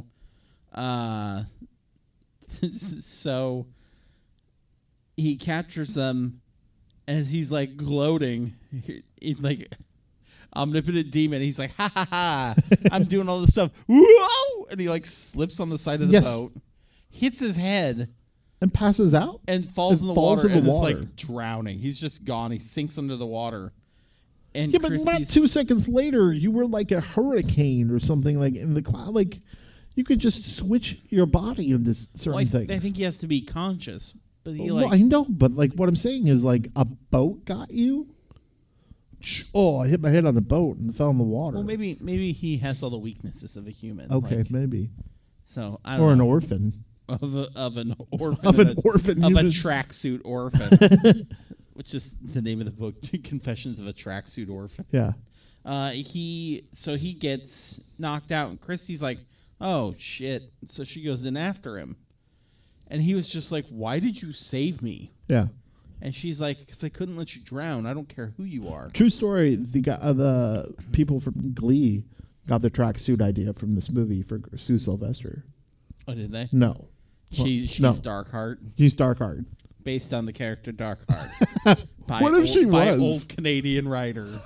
so he captures them, and as he's like gloating, he's like omnipotent demon. He's like, ha ha ha! I'm doing all this stuff. Whoa! And he like slips on the side of the Yes. boat, hits his head, And passes out? and falls in the falls water, in the and water. is like drowning. He's just gone. He sinks under the water. And Yeah, but not Christie's- 2 seconds later, you were like a hurricane or something like in the cloud. Like, you could just switch your body into certain Well, things. I think he has to be conscious, but he Well, I know, but like what I'm saying is like a boat got you. Oh, I hit my head on the boat and fell in the water. Well, maybe he has all the weaknesses of a human. Okay, like, maybe. so I don't Or an know. orphan. Of an orphan. Of an orphan. Of you a just- tracksuit orphan, which is the name of the book, Confessions of a Tracksuit Orphan. Yeah. He gets knocked out, and Christy's like, "Oh shit!" So she goes in after him, and he was just like, "Why did you save me?" Yeah. And she's like, "Because I couldn't let you drown. I don't care who you are." True story. The people from Glee got the tracksuit idea from this movie for Sue Sylvester. Oh, did they? No. She's no. Darkheart, She's Darkheart. based on the character Darkheart. What if she by was? old Canadian writer.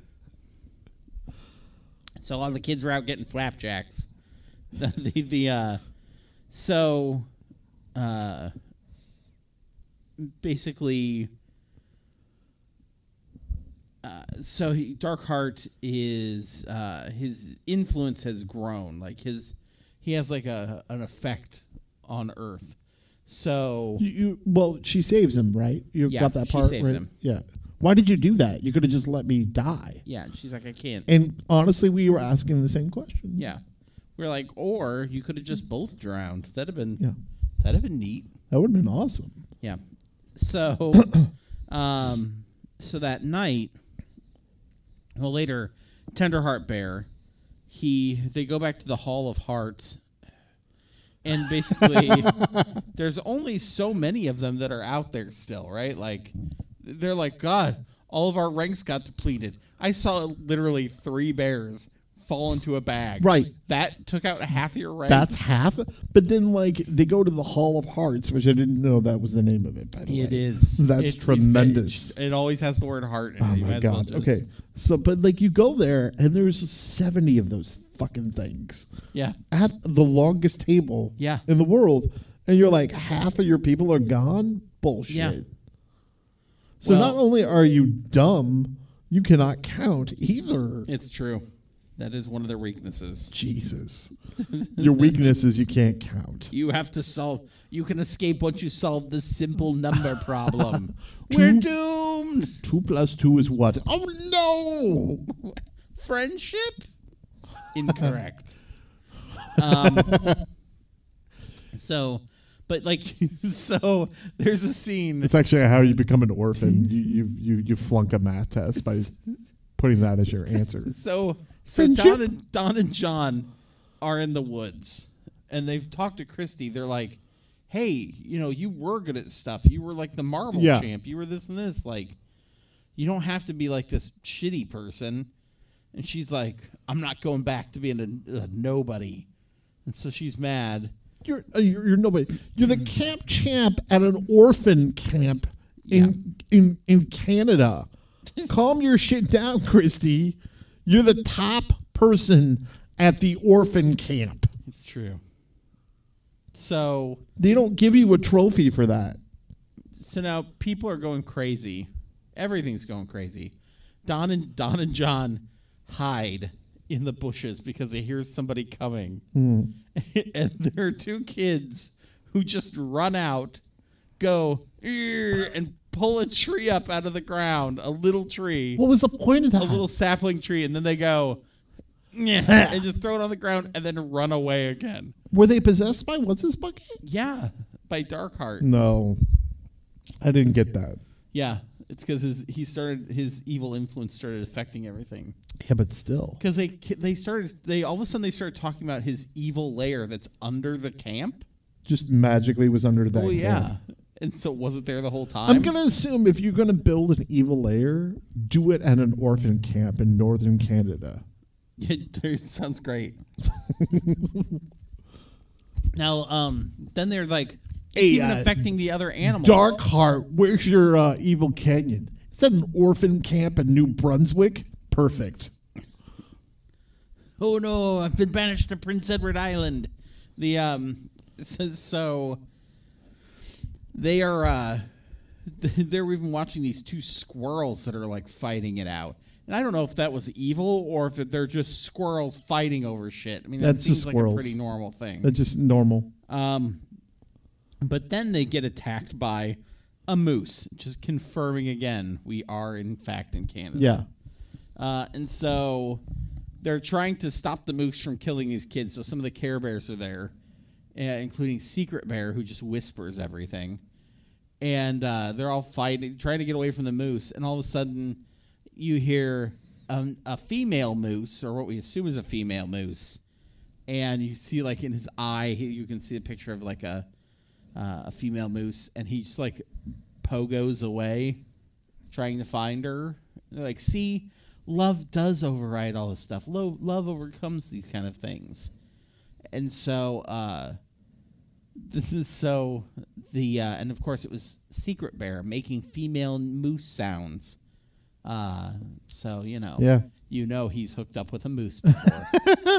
So all the kids were out getting flapjacks. Basically, Darkheart is his influence has grown. Like he has like an effect on Earth. So Well, she saves him, right? You Yeah, got that she part, saves right? him. Yeah. Why did you do that? You could have just let me die. yeah, and she's like, I can't. And honestly, we were asking the same question. Yeah, we're like, or you could have just both drowned. That'd have Yeah. been neat. That would have been awesome. Yeah. So, so that night, well, later, Tenderheart Bear, they go back to the Hall of Hearts, and basically, there's only so many of them that are out there still, right? Like, they're like, God, all of our ranks got depleted. I saw literally 3 bears fall into a bag. Right. That took out half your ranks. That's half. But then, like, they go to the Hall of Hearts, which I didn't know that was the name of it, by the way. It is. That's tremendous. It always has the word heart in it. Oh, You my might as well God. just- Okay. So, but, like, you go there, and there's 70 of those fucking things Yeah. at the longest table Yeah. in the world. And you're like, half of your people are gone? Bullshit. Yeah. So Well- not only are you dumb, you cannot count either. It's true. That is one of their weaknesses. Jesus. Your weakness is you can't count. You have to solve. You can escape once you solve the simple number problem. Two- We're doomed. 2 plus 2 is what? Oh, no! Friendship? Incorrect. So, but like, so there's a scene. It's actually how you become an orphan. You flunk a math test by putting that as your answer. So Friendship? Don and John are in the woods, and they've talked to Christy. They're like, "Hey, you were good at stuff. You were like the marble Yeah. champ. You were this and this. Like, you don't have to be like this shitty person." And she's like, "I'm not going back to being a nobody." And so she's mad. You're nobody. You're the camp champ at an orphan camp in Canada. Calm your shit down, Christy. You're the top person at the orphan camp. It's true. So They don't give you a trophy for that. now people are going crazy. Everything's going crazy. Don and John hide in the bushes because they hear somebody coming. And there are two kids who just run out, go, "Ear," and pull a tree up out of the ground, a little tree, What was the point of that? a little sapling tree, and then they go, "Yeah," and just throw it on the ground and then run away again. Were they possessed by what's his bucket? Yeah, by Darkheart. No, I didn't get that. Yeah, it's because his evil influence started affecting everything. Yeah, but still. Because they all of a sudden they started talking about his evil lair that's under the camp. Just magically was under that. Oh yeah, camp. and so it wasn't there the whole time. I'm gonna assume if you're gonna build an evil lair, do it at an orphan camp in northern Canada. Yeah, dude, sounds great. Now, then they're like Hey, even affecting the other animals. Darkheart, where's your evil canyon? Is that an orphan camp in New Brunswick? Perfect. Oh no, I've been banished to Prince Edward Island. So they are they're even watching these two squirrels that are like fighting it out. And I don't know if that was evil or if they're just squirrels fighting over shit. I mean, that That's seems just like squirrels. a pretty normal thing. That's just normal. But then they get attacked by a moose, just confirming again we are in fact in Canada. Yeah. And so they're trying to stop the moose from killing these kids. So some of the Care Bears are there, including Secret Bear, who just whispers everything. And they're all fighting, trying to get away from the moose. And all of a sudden, you hear a female moose, or what we assume is a female moose. And you see, like, in his eye, you can see a picture of, like, a female moose. And he just, like, pogos away, trying to find her. They're like, see, love does override all this stuff. Love overcomes these kind of things. And so, and of course it was Secret Bear making female moose sounds. So, Yeah. he's hooked up with a moose before.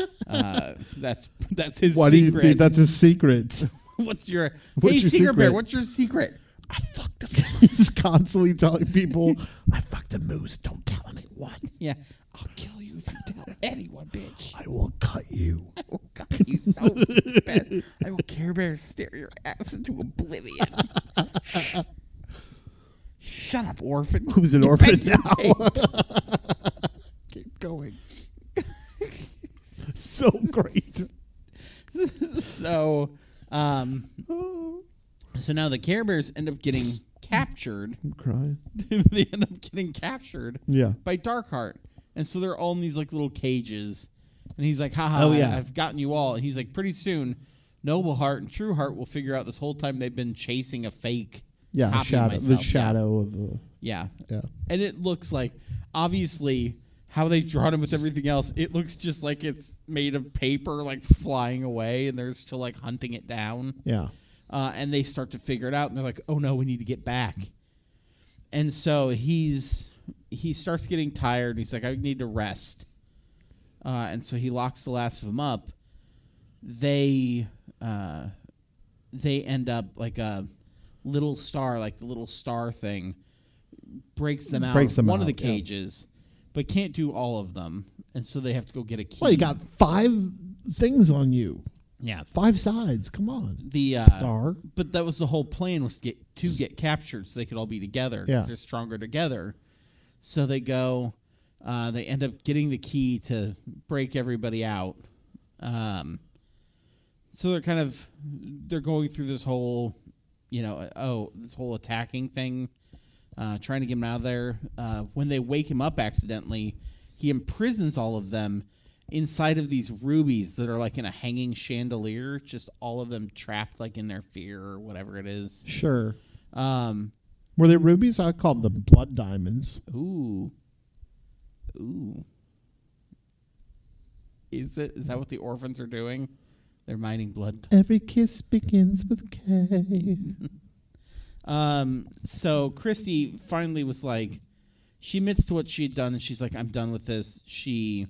That's his Why secret. do you think that's his secret? What's your What's your Secret Bear, secret? what's your secret? I fucked a moose. He's constantly telling people, I fucked a moose. Don't tell anyone. Yeah. I'll kill you if you tell anyone, bitch. I will cut you. I will cut you so bad. I will Care Bear stare your ass into oblivion. Shut up, orphan. Who's an Get orphan back to your now? cave. Keep going. So great. So now the Care Bears end up getting captured. I'm crying. They end up getting captured Yeah. by Darkheart. And so they're all in these like little cages. And he's like, haha, Oh, yeah. I've gotten you all. And he's like, pretty soon, Noble Heart and True Heart will figure out this whole time they've been chasing a fake Yeah, copy of the myself. shadow of the... Yeah. Yeah. And it looks like, obviously, how they've drawn him with everything else, it looks just like it's made of paper, like flying away, and they're still like hunting it down. Yeah. And they start to figure it out, and they're like, "Oh no, we need to get back." And so he starts getting tired. And he's like, "I need to rest." And so he locks the last of them up. They end up like a little star, like the little star thing, breaks them out of one of the cages, but can't do all of them, and so they have to go get a key. Well, you got 5 things on you. Yeah, 5 sides. Come on. The star. But that was the whole plan, was to get captured so they could all be together. Yeah, they're stronger together. So they go. They end up getting the key to break everybody out. So they're going through this whole, this whole attacking thing, trying to get him out of there. When they wake him up accidentally, he imprisons all of them inside of these rubies that are like in a hanging chandelier, just all of them trapped like in their fear or whatever it is. Sure. Were they rubies? I called them blood diamonds. Ooh. Is that what the orphans are doing? They're mining blood. Every kiss begins with K. So Christy finally was like, she admits to what she had done, and she's like, I'm done with this. She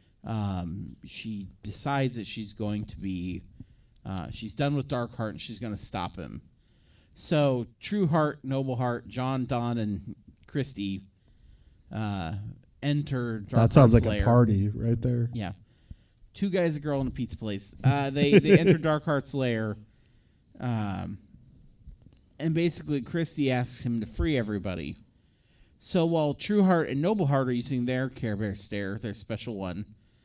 decides that she's going to be, she's done with Darkheart, and she's going to stop him. So Trueheart, Nobleheart, John, Don, and Christy enter Darkheart's That sounds like lair. a party right there. Yeah. 2 guys, a girl, and a pizza place. They enter Darkheart's lair, and basically Christy asks him to free everybody. So while Trueheart and Nobleheart are using their Care Bear stare, their special one,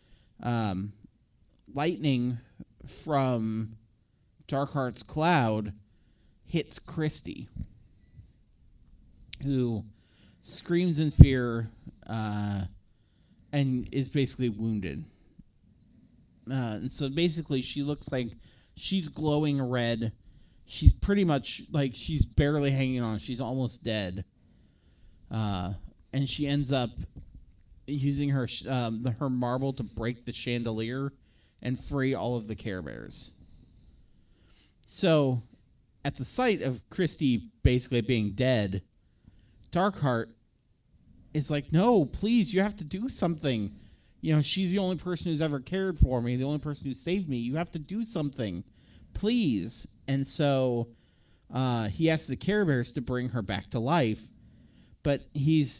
lightning from Darkheart's cloud hits Christy, who screams in fear and is basically wounded. And so basically she looks like she's glowing red. She's pretty much like she's barely hanging on. She's almost dead. And she ends up using her marble to break the chandelier and free all of the Care Bears. So at the sight of Christy basically being dead, Darkheart is like, no, please, you have to do something. She's the only person who's ever cared for me, the only person who saved me. You have to do something, please. And so he asks the Care Bears to bring her back to life, but he's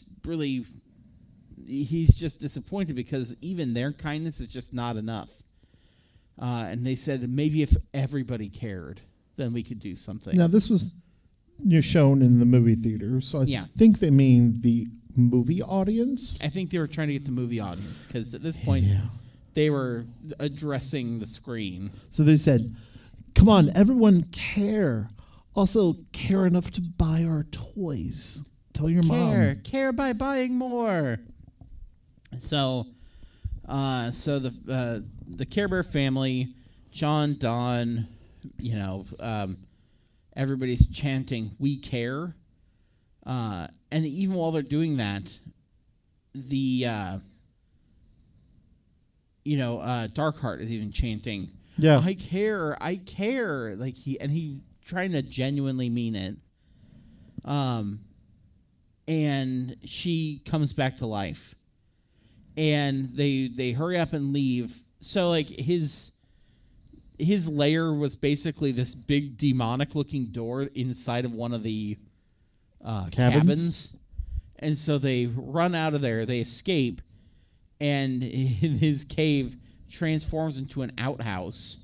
just disappointed because even their kindness is just not enough. And they said maybe if everybody cared, then we could do something. Now this was shown in the movie theater, so I think they mean the movie audience. I think they were trying to get the movie audience because at this point they were addressing the screen. So they said, come on, everyone care. Also care enough to buy our toys. Tell your mom. Care by buying more. So the Care Bear family, John, Don, everybody's chanting, "We care." And even while they're doing that, the Darkheart is even chanting, "Yeah, I care." Like he trying to genuinely mean it. And she comes back to life, and they hurry up and leave. So like his lair was basically this big demonic looking door inside of one of the cabins. And so they run out of there, they escape, and his cave transforms into an outhouse.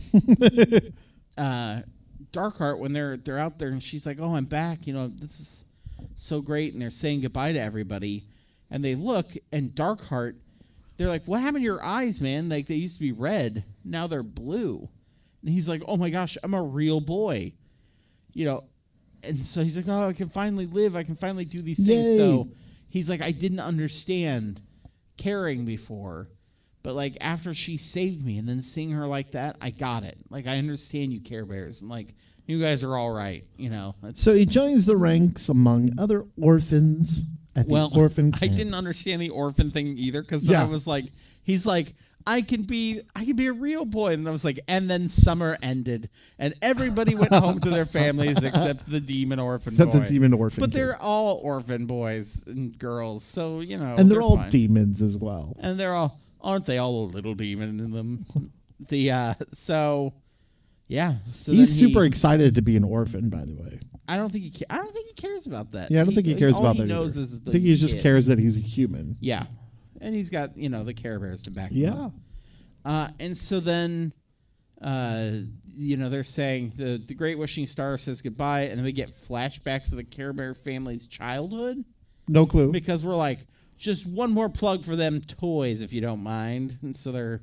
Darkheart, when they're out there and she's like, oh, I'm back, this is so great, and they're saying goodbye to everybody, and they look, and Darkheart, they're like, what happened to your eyes, man? Like, they used to be red, now they're blue. And he's like, oh my gosh, I'm a real boy. And so he's like, oh, I can finally live. I can finally do these things. Yay. So he's like, I didn't understand caring before. But, like, after she saved me and then seeing her like that, I got it. Like, I understand you, Care Bears. And, like, you guys are all right, So he joins the ranks among other orphans at the Well, orphan I camp. didn't understand the orphan thing either because Yeah. I was like, he's like, I can be a real boy, and I was like, and then summer ended, and everybody went home to their families except the demon orphan Except boy. the demon orphan But kid. they're all orphan boys and girls, so And they're all fine. demons as well. And they're all, aren't they all a little demon in them? So yeah. So He's then super excited to be an orphan, by the way. I don't think he cares about that. Yeah, I don't think he cares all about he that knows either. is I think he just cares that he's a human. Yeah, and he's got the Care Bears to back him Yeah. up. And so then, they're saying the Great Wishing Star says goodbye, and then we get flashbacks of the Care Bear family's childhood No clue. because we're like, just one more plug for them toys, if you don't mind. And so they're,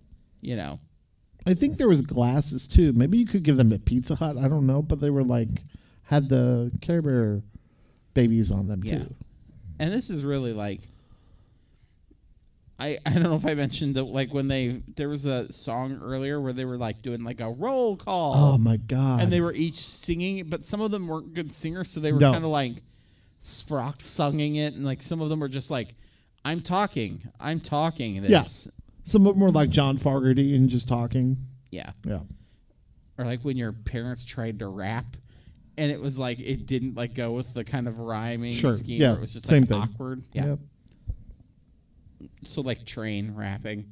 I think there was glasses too. Maybe you could give them a Pizza Hut. I don't know, but they were had the Care Bear babies on them Yeah. too. And this is really like, I don't know if I mentioned that when there was a song earlier where they were doing a roll call. Oh my god! And they were each singing it, but some of them weren't good singers, so they were No. kind of Sprock singing it, and some of them were just I'm talking this. Yeah. Some of them were like John Fogerty and just talking. Yeah. Yeah. Or when your parents tried to rap, and it was it didn't go with the kind of rhyming Sure. scheme. Yeah. Where it was just Same thing. awkward. Yeah. Yep. So train rapping.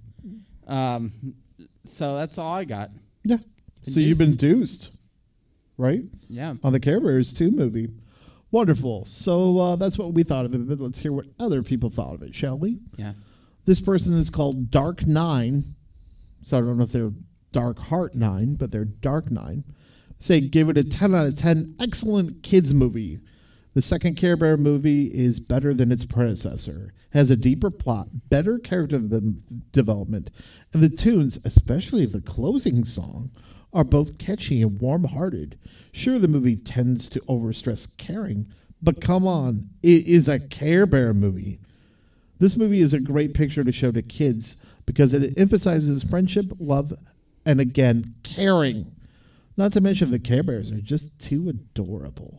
So that's all I got. Yeah. So you've been deuced, right? Yeah. On the Care Bears 2 movie. Wonderful. So that's what we thought of it, but let's hear what other people thought of it, shall we? Yeah. This person is called Dark 9. So I don't know if they're Dark Heart 9, but they're Dark 9. Say give it a 10 out of 10. Excellent kids movie. The second Care Bear movie is better than its predecessor. Has a deeper plot, better character development, and the tunes, especially the closing song, are both catchy and warm-hearted. Sure, the movie tends to overstress caring, but come on, it is a Care Bear movie. This movie is a great picture to show to kids because it emphasizes friendship, love, and again, caring. Not to mention the Care Bears are just too adorable.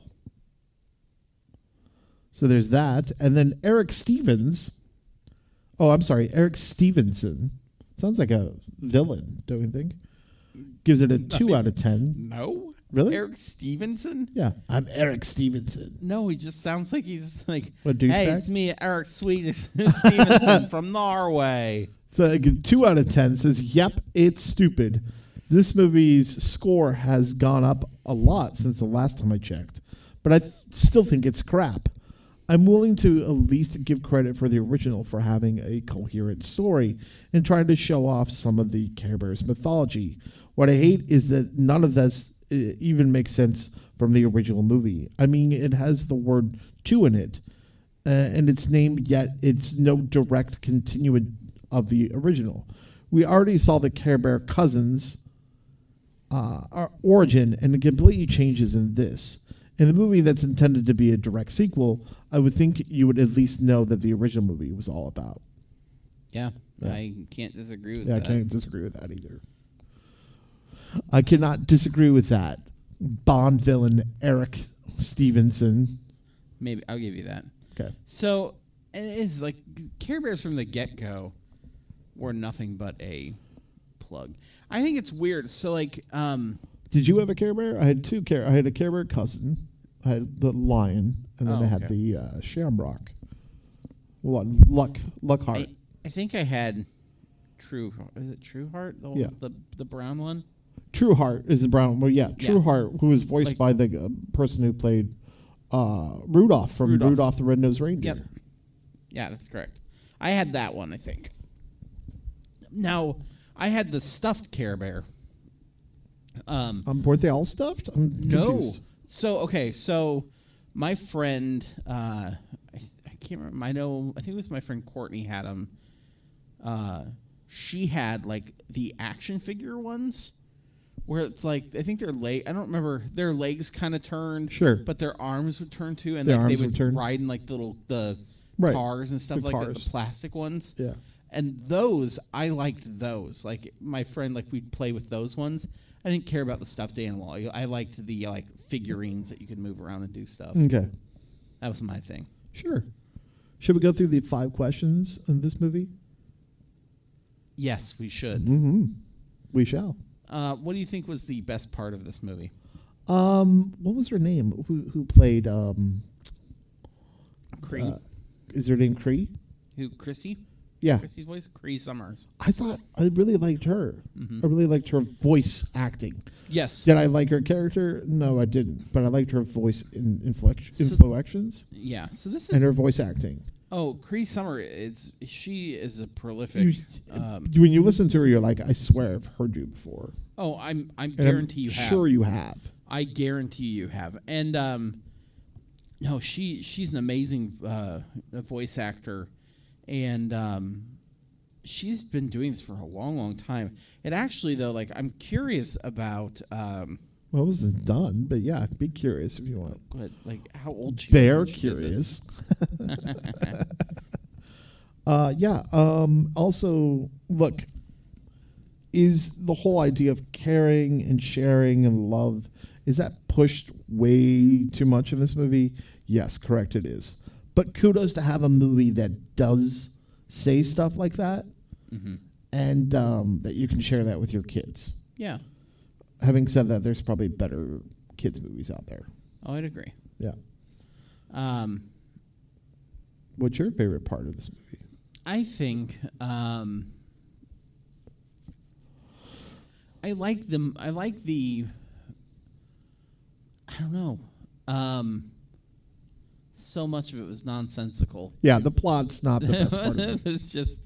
So there's that. And then Eric Stevenson. Sounds like a villain, don't you think? Gives it a 2 out of 10. No. Really? Eric Stevenson? Yeah, I'm Eric Stevenson. No, he just sounds like he's A hey, douchebag? it's me, Eric Stevenson from Norway. So a 2 out of 10 says, yep, it's stupid. This movie's score has gone up a lot since the last time I checked, but I still think it's crap. I'm willing to at least give credit for the original for having a coherent story and trying to show off some of the Care Bears mythology. What I hate is that none of this even makes sense from the original movie. I mean, it has the word two in it, and it's named, yet it's no direct continuation of the original. We already saw the Care Bear cousins' origin, and it completely changes in this. In the movie that's intended to be a direct sequel, I would think you would at least know that the original movie was all about. Yeah, Yeah. I can't disagree with Yeah, I that. can't disagree with that either. I cannot disagree with that. Bond villain Eric Stevenson. Maybe I'll give you that. Okay. So, and it is Care Bears from the get-go were nothing but a plug. I think it's weird. So, Did you have a Care Bear? I had I had a Care Bear cousin. I had the lion, and then I had the Shamrock. One Luckhart. I think I had True. Is it True Heart? The brown one. True Heart is the brown. Well, yeah, True Yeah. Heart, who was voiced by the person who played Rudolph from Rudolph the Red-Nosed Reindeer. Yep. Yeah, that's correct. I had that one, I think. Now, I had the stuffed Care Bear. Weren't they all stuffed? I'm confused. So my friend, I can't remember. I think it was my friend Courtney had them. She had the action figure ones, where it's I think their I don't remember, their legs kind of turned. Sure. But their arms would turn too, and Their they arms would would turn. ride in the Right. cars and stuff The like that, cars. the plastic ones. Yeah. And those, I liked those. My friend, we'd play with those ones. I didn't care about the stuffed animal. I liked the figurines that you could move around and do stuff. Okay. That was my thing. Sure. Should we go through the 5 questions in this movie? Yes, we should. Mm-hmm. We shall. What do you think was the best part of this movie? What was her name? Who played Cree. Is her name Cree? Who? Chrissy? Yeah. Chrissy's voice? Cree Summers. I thought I really liked her. I really liked her voice acting. Yes. Did I like her character? No, I didn't. But I liked her voice inflections Yeah. So this is. and her voice acting. Oh, Cree Summer she is a prolific. When you listen to her, you're like, I swear I've heard you before. Oh, I And guarantee I'm you have. Sure, you have. I guarantee you have. And no, she's an amazing voice actor, and she's been doing this for a long, long time. And actually, though, like I'm curious about. Well, it wasn't done, but yeah, be curious if you want. But like how old she They're was when she did this. curious. Yeah. Also, look, is the whole idea of caring and sharing and love, is that pushed way too much in this movie? Yes, correct, it is. But kudos to have a movie that does say stuff like that, and that you can share that with your kids. Yeah. Having said that, there's probably better kids movies out there. Oh, I'd agree. Yeah. What's your favorite part of this movie? I think I like them. I like the. I don't know. So much of it was nonsensical. Yeah, the plot's not the best part of it. It's just.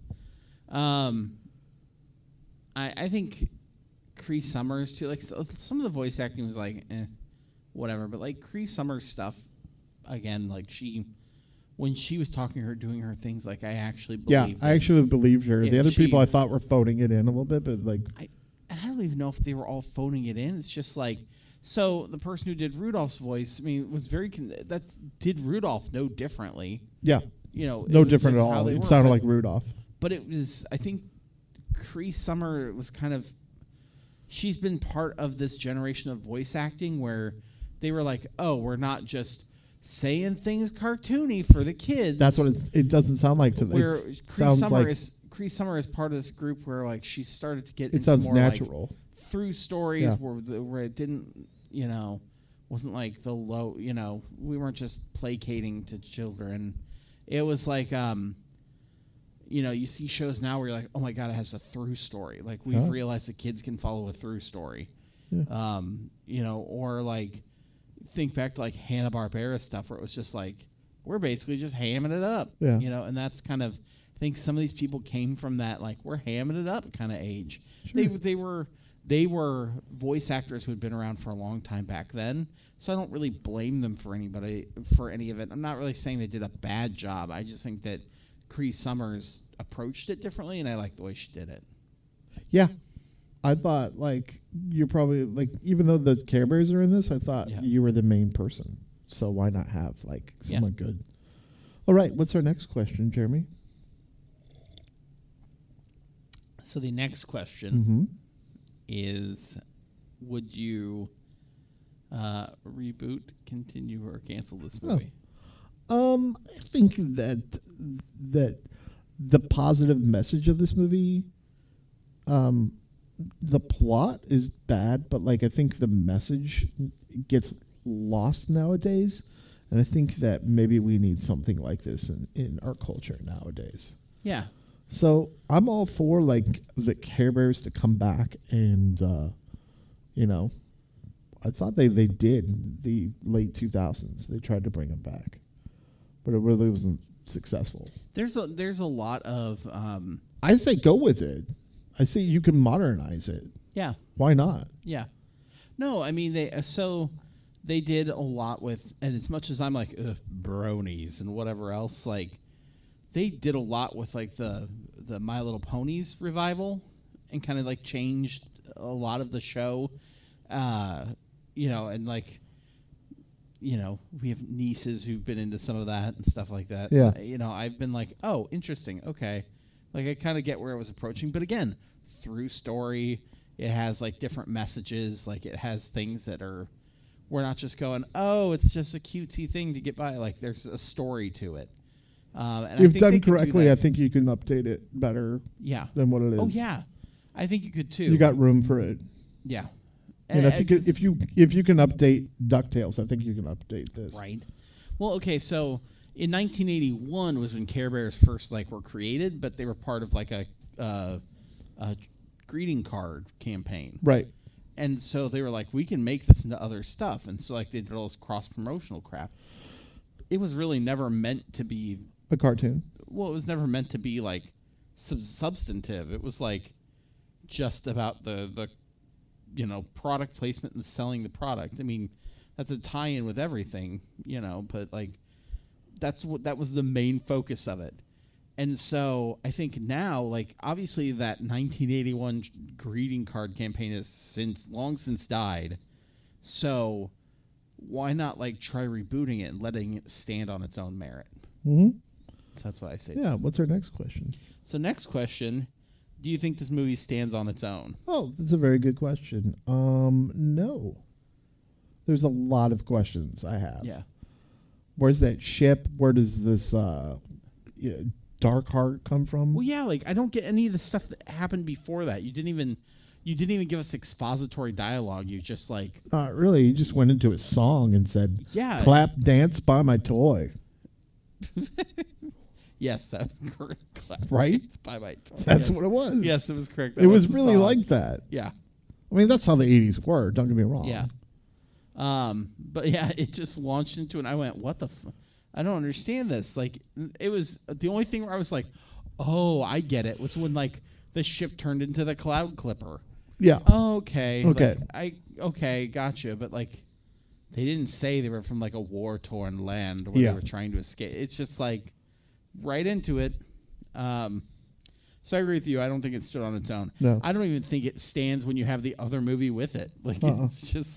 I think Cree Summers too. Like some of the voice acting was like, whatever. But like Cree Summers stuff, again, like when she was talking to her, doing her things, like I actually believed. Yeah, I actually believed her. Yeah, the other people I thought were phoning it in a little bit, but like. I don't even know if they were all phoning it in. It's just like, so the person who did Rudolph's voice, I mean, was very that did Rudolph no differently. Yeah. You know, No different at all. It sounded like Rudolph. But it was, I think, Cree Summer was kind of. She's been part of this generation of voice acting where they were like, oh, we're not just saying things cartoony for the kids. That's what it doesn't sound like to them. Where It sounds like Cree Summer is part of this group where like she started to get it sounds more natural. Like, through stories where it didn't, wasn't like the low, we weren't just placating to children. It was like you see shows now where you're like, oh my god, it has a through story. Like we've realized that kids can follow a through story. Yeah. Or like think back to like Hanna-Barbera stuff where it was just like we're basically just hamming it up. Yeah. And that's kind of, I think some of these people came from that like we're hamming it up kind of age. Sure. They were voice actors who had been around for a long time back then, so I don't really blame them for any of it. I'm not really saying they did a bad job. I just think that Cree Summers approached it differently, and I like the way she did it. Yeah. I thought, like, you're probably, like, even though the Care Bears are in this, I thought you were the main person. So why not have, like, someone good? All right, what's our next question, Jeremy? So the next question is, would you reboot, continue, or cancel this movie? I think that the positive message of this movie, the plot is bad, but like I think the message gets lost nowadays, and I think that maybe we need something like this in our culture nowadays. Yeah. So I'm all for like the Care Bears to come back, and I thought they did in the late 2000s. They tried to bring them back, but it really wasn't successful. There's a lot of I say go with it. I say you can modernize it. Yeah. Why not? Yeah. No, I mean they did a lot with, and as much as I'm like bronies and whatever else, like they did a lot with like the My Little Ponies revival and kind of like changed a lot of the show, and like we have nieces who've been into some of that and stuff like that. Yeah. I've been like, oh, interesting. Okay. Like I kind of get where it was approaching, but again, through story, it has like different messages. Like it has things that we're not just going, oh, it's just a cutesy thing to get by. Like there's a story to it. And I If think they done could do correctly, that. I think you can update it better Yeah. than what it is. Oh yeah, I think you could too. You got room for it. yeah. You know, And- if you could, if you can update DuckTales, I think you can update this. Right. Well, okay, so in 1981 was when Care Bears first were created, but they were part of a greeting card campaign. Right. And so they were like, we can make this into other stuff, and so they did all this cross promotional crap. It was really never meant to be. A cartoon. Well, it was never meant to be substantive. It was just about the product placement and selling the product. I mean, that's a tie-in with everything, but that was the main focus of it. And so I think now, obviously that 1981 greeting card campaign has long since died. So why not try rebooting it and letting it stand on its own merit? Mm-hmm. So that's what I say. Yeah. What's our next question? So next question, do you think this movie stands on its own? Oh, that's a very good question. No. There's a lot of questions I have. Yeah. Where's that ship? Where does this Dark Heart come from? Well, yeah, I don't get any of the stuff that happened before that. You didn't even give us expository dialogue. You just Not really. He just went into a song and said, yeah. "Clap, dance, buy my toy." Yes, that was correct. Clap, Right? dance, bye bye. That's Yes. what it was. Yes, it was correct. It was the really song. like that. Yeah. I mean, that's how the 80s were. Don't get me wrong. Yeah. But yeah, it just launched into it, and I went, what the I don't understand this. It was the only thing where I was like, oh, I get it, was when the ship turned into the Cloud Clipper. Yeah. Okay. Okay. Okay, gotcha, but they didn't say they were from a war-torn land where Yeah. they were trying to escape. It's just right into it. So I agree with you. I don't think it stood on its own. No. I don't even think it stands when you have the other movie with it. It's just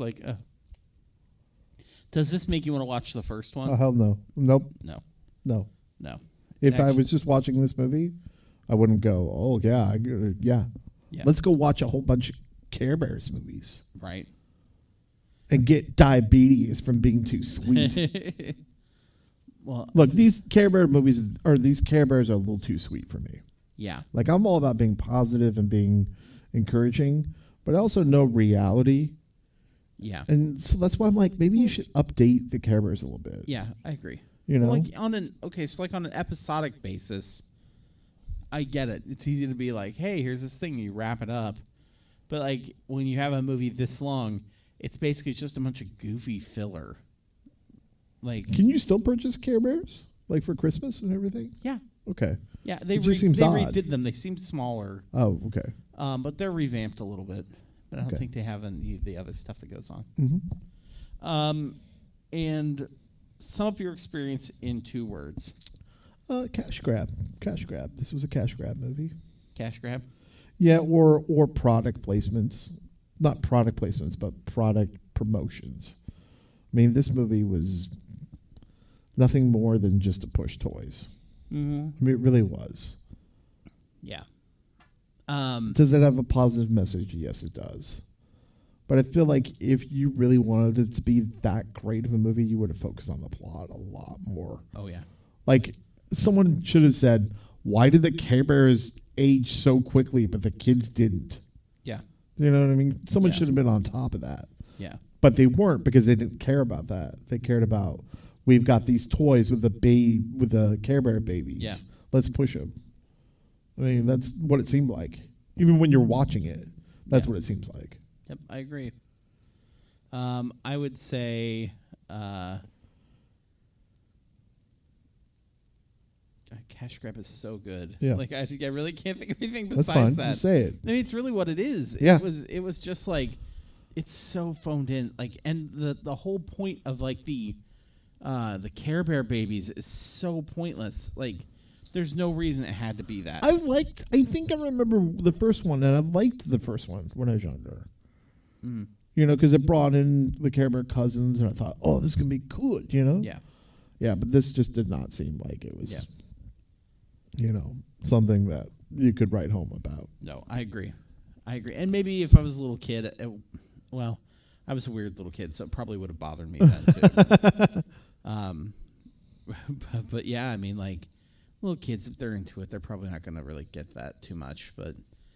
Does this make you want to watch the first one? Oh, hell no. Nope. No. No. No. If I Actually- was just watching this movie, I wouldn't go, oh, yeah, yeah. Yeah. Let's go watch a whole bunch of Care Bears movies Right. and get diabetes from being too sweet. Well, Look, these Care Bear movies, or these Care Bears are a little too sweet for me. yeah. I'm all about being positive and being encouraging, but I also know reality. Yeah. And so that's why I'm like, maybe you should update the Care Bears a little bit. Yeah, I agree. You know? Well, on an episodic basis, I get it. It's easy to be hey, here's this thing, and you wrap it up. But when you have a movie this long, it's basically just a bunch of goofy filler. Can you still purchase Care Bears? For Christmas and everything? Yeah. Okay. Yeah, they It just seems odd. redid them. They seem smaller, Oh, okay. but they're revamped a little bit. But I don't Okay. think they have any the other stuff that goes on. Mm-hmm. And sum up your experience in 2 words. Cash grab. Cash grab. This was a cash grab movie. Cash grab. Yeah, or product placements. Not product placements, but product promotions. I mean, this movie was nothing more than just to push toys. Mm-hmm. I mean, it really was. Yeah. Does it have a positive message? Yes, it does. But I feel like if you really wanted it to be that great of a movie, you would have focused on the plot a lot more. Oh yeah. Someone should have said, why did the Care Bears age so quickly, but the kids didn't? Yeah. You know what I mean? Someone Yeah. should have been on top of that. Yeah. But they weren't, because they didn't care about that. They cared about, we've got these toys with the Care Bear babies. Yeah. Let's push them. I mean, that's what it seemed like. Even when you're watching it, that's Yeah. what it seems like. Yep, I agree. I would say Cash Grab is so good. Yeah. I really can't think of anything That's besides fine. that. Just say it. I mean, it's really what it is. Yeah. It was just it's so phoned in. And the whole point of the Care Bear babies is so pointless. There's no reason it had to be that. I think I remember the first one, and I liked the first one when I was younger. Mm. Because it brought in the Care Bear cousins, and I thought, oh, this is going to be good, Yeah. Yeah, but this just did not seem like it was, Yeah. Something that you could write home about. No, I agree. And maybe if I was a little kid, I was a weird little kid, so it probably would have bothered me then too. But yeah, I mean, little kids, if they're into it, they're probably not going to really get that too much. But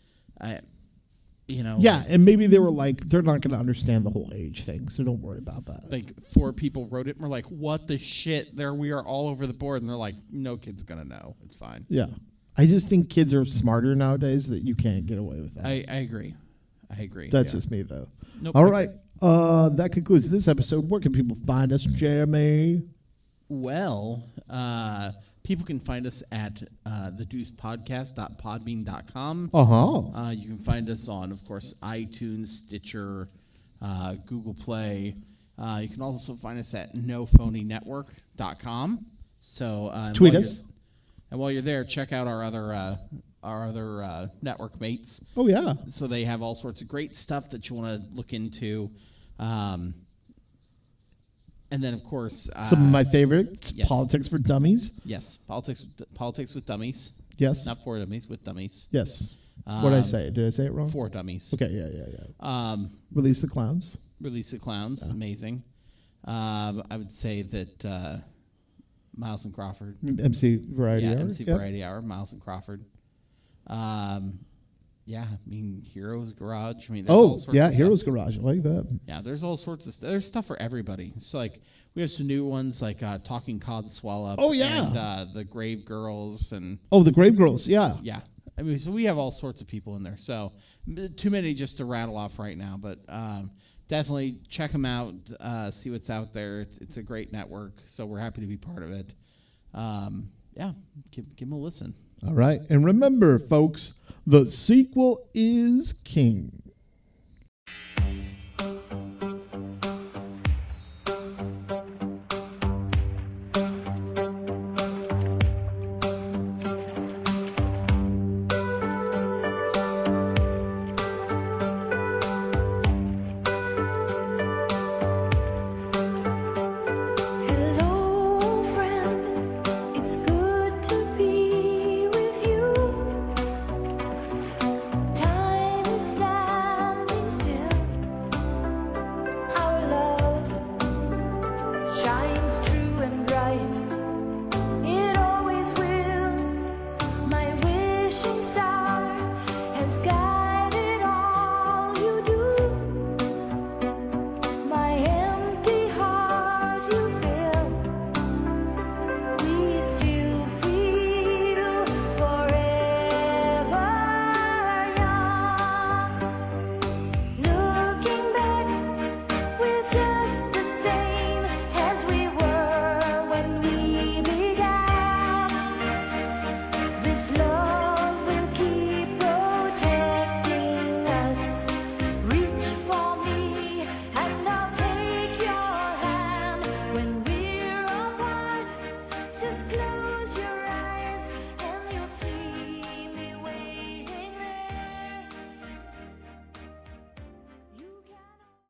Yeah, and maybe they were like, they're not going to understand the whole age thing, so don't worry about that. like 4 people wrote it and we're like, what the shit? There we are all over the board. And they're like, no kid's going to know. It's fine. Yeah. I just think kids are smarter nowadays that you can't get away with that. I agree. That's just me, though. Nope. All right. That concludes this episode. Where can people find us, Jeremy? Well, people can find us at thedeucepodcast.podbean.com. Uh-huh. You can find us on, of course, iTunes, Stitcher, Google Play. You can also find us at nophonynetwork.com. So Tweet us. And while you're there, check out our other network mates. Oh, yeah. So they have all sorts of great stuff that you want to look into. And then, of course, some of my favorites, yes. Politics for Dummies. Yes, politics with dummies. Yes. Not for dummies, with dummies. Yes. What did I say? Did I say it wrong? For dummies. Okay, yeah. Release the Clowns. Release the Clowns, amazing. I would say that Miles and Crawford. MC Variety Hour. MC Variety Hour, Miles and Crawford. Yeah, I mean, Heroes Garage. I mean, there's all sorts of Heroes stuff. Garage. I like that. Yeah, there's all sorts of there's stuff for everybody. So like we have some new ones like Talking Codswallop. Oh, yeah. And the Grave Girls and The Grave Girls. Yeah. yeah. I mean, so we have all sorts of people in there. So too many just to rattle off right now, but definitely check them out. See what's out there. It's a great network. So we're happy to be part of it. Yeah, give them a listen. All right. And remember, folks, the sequel is king.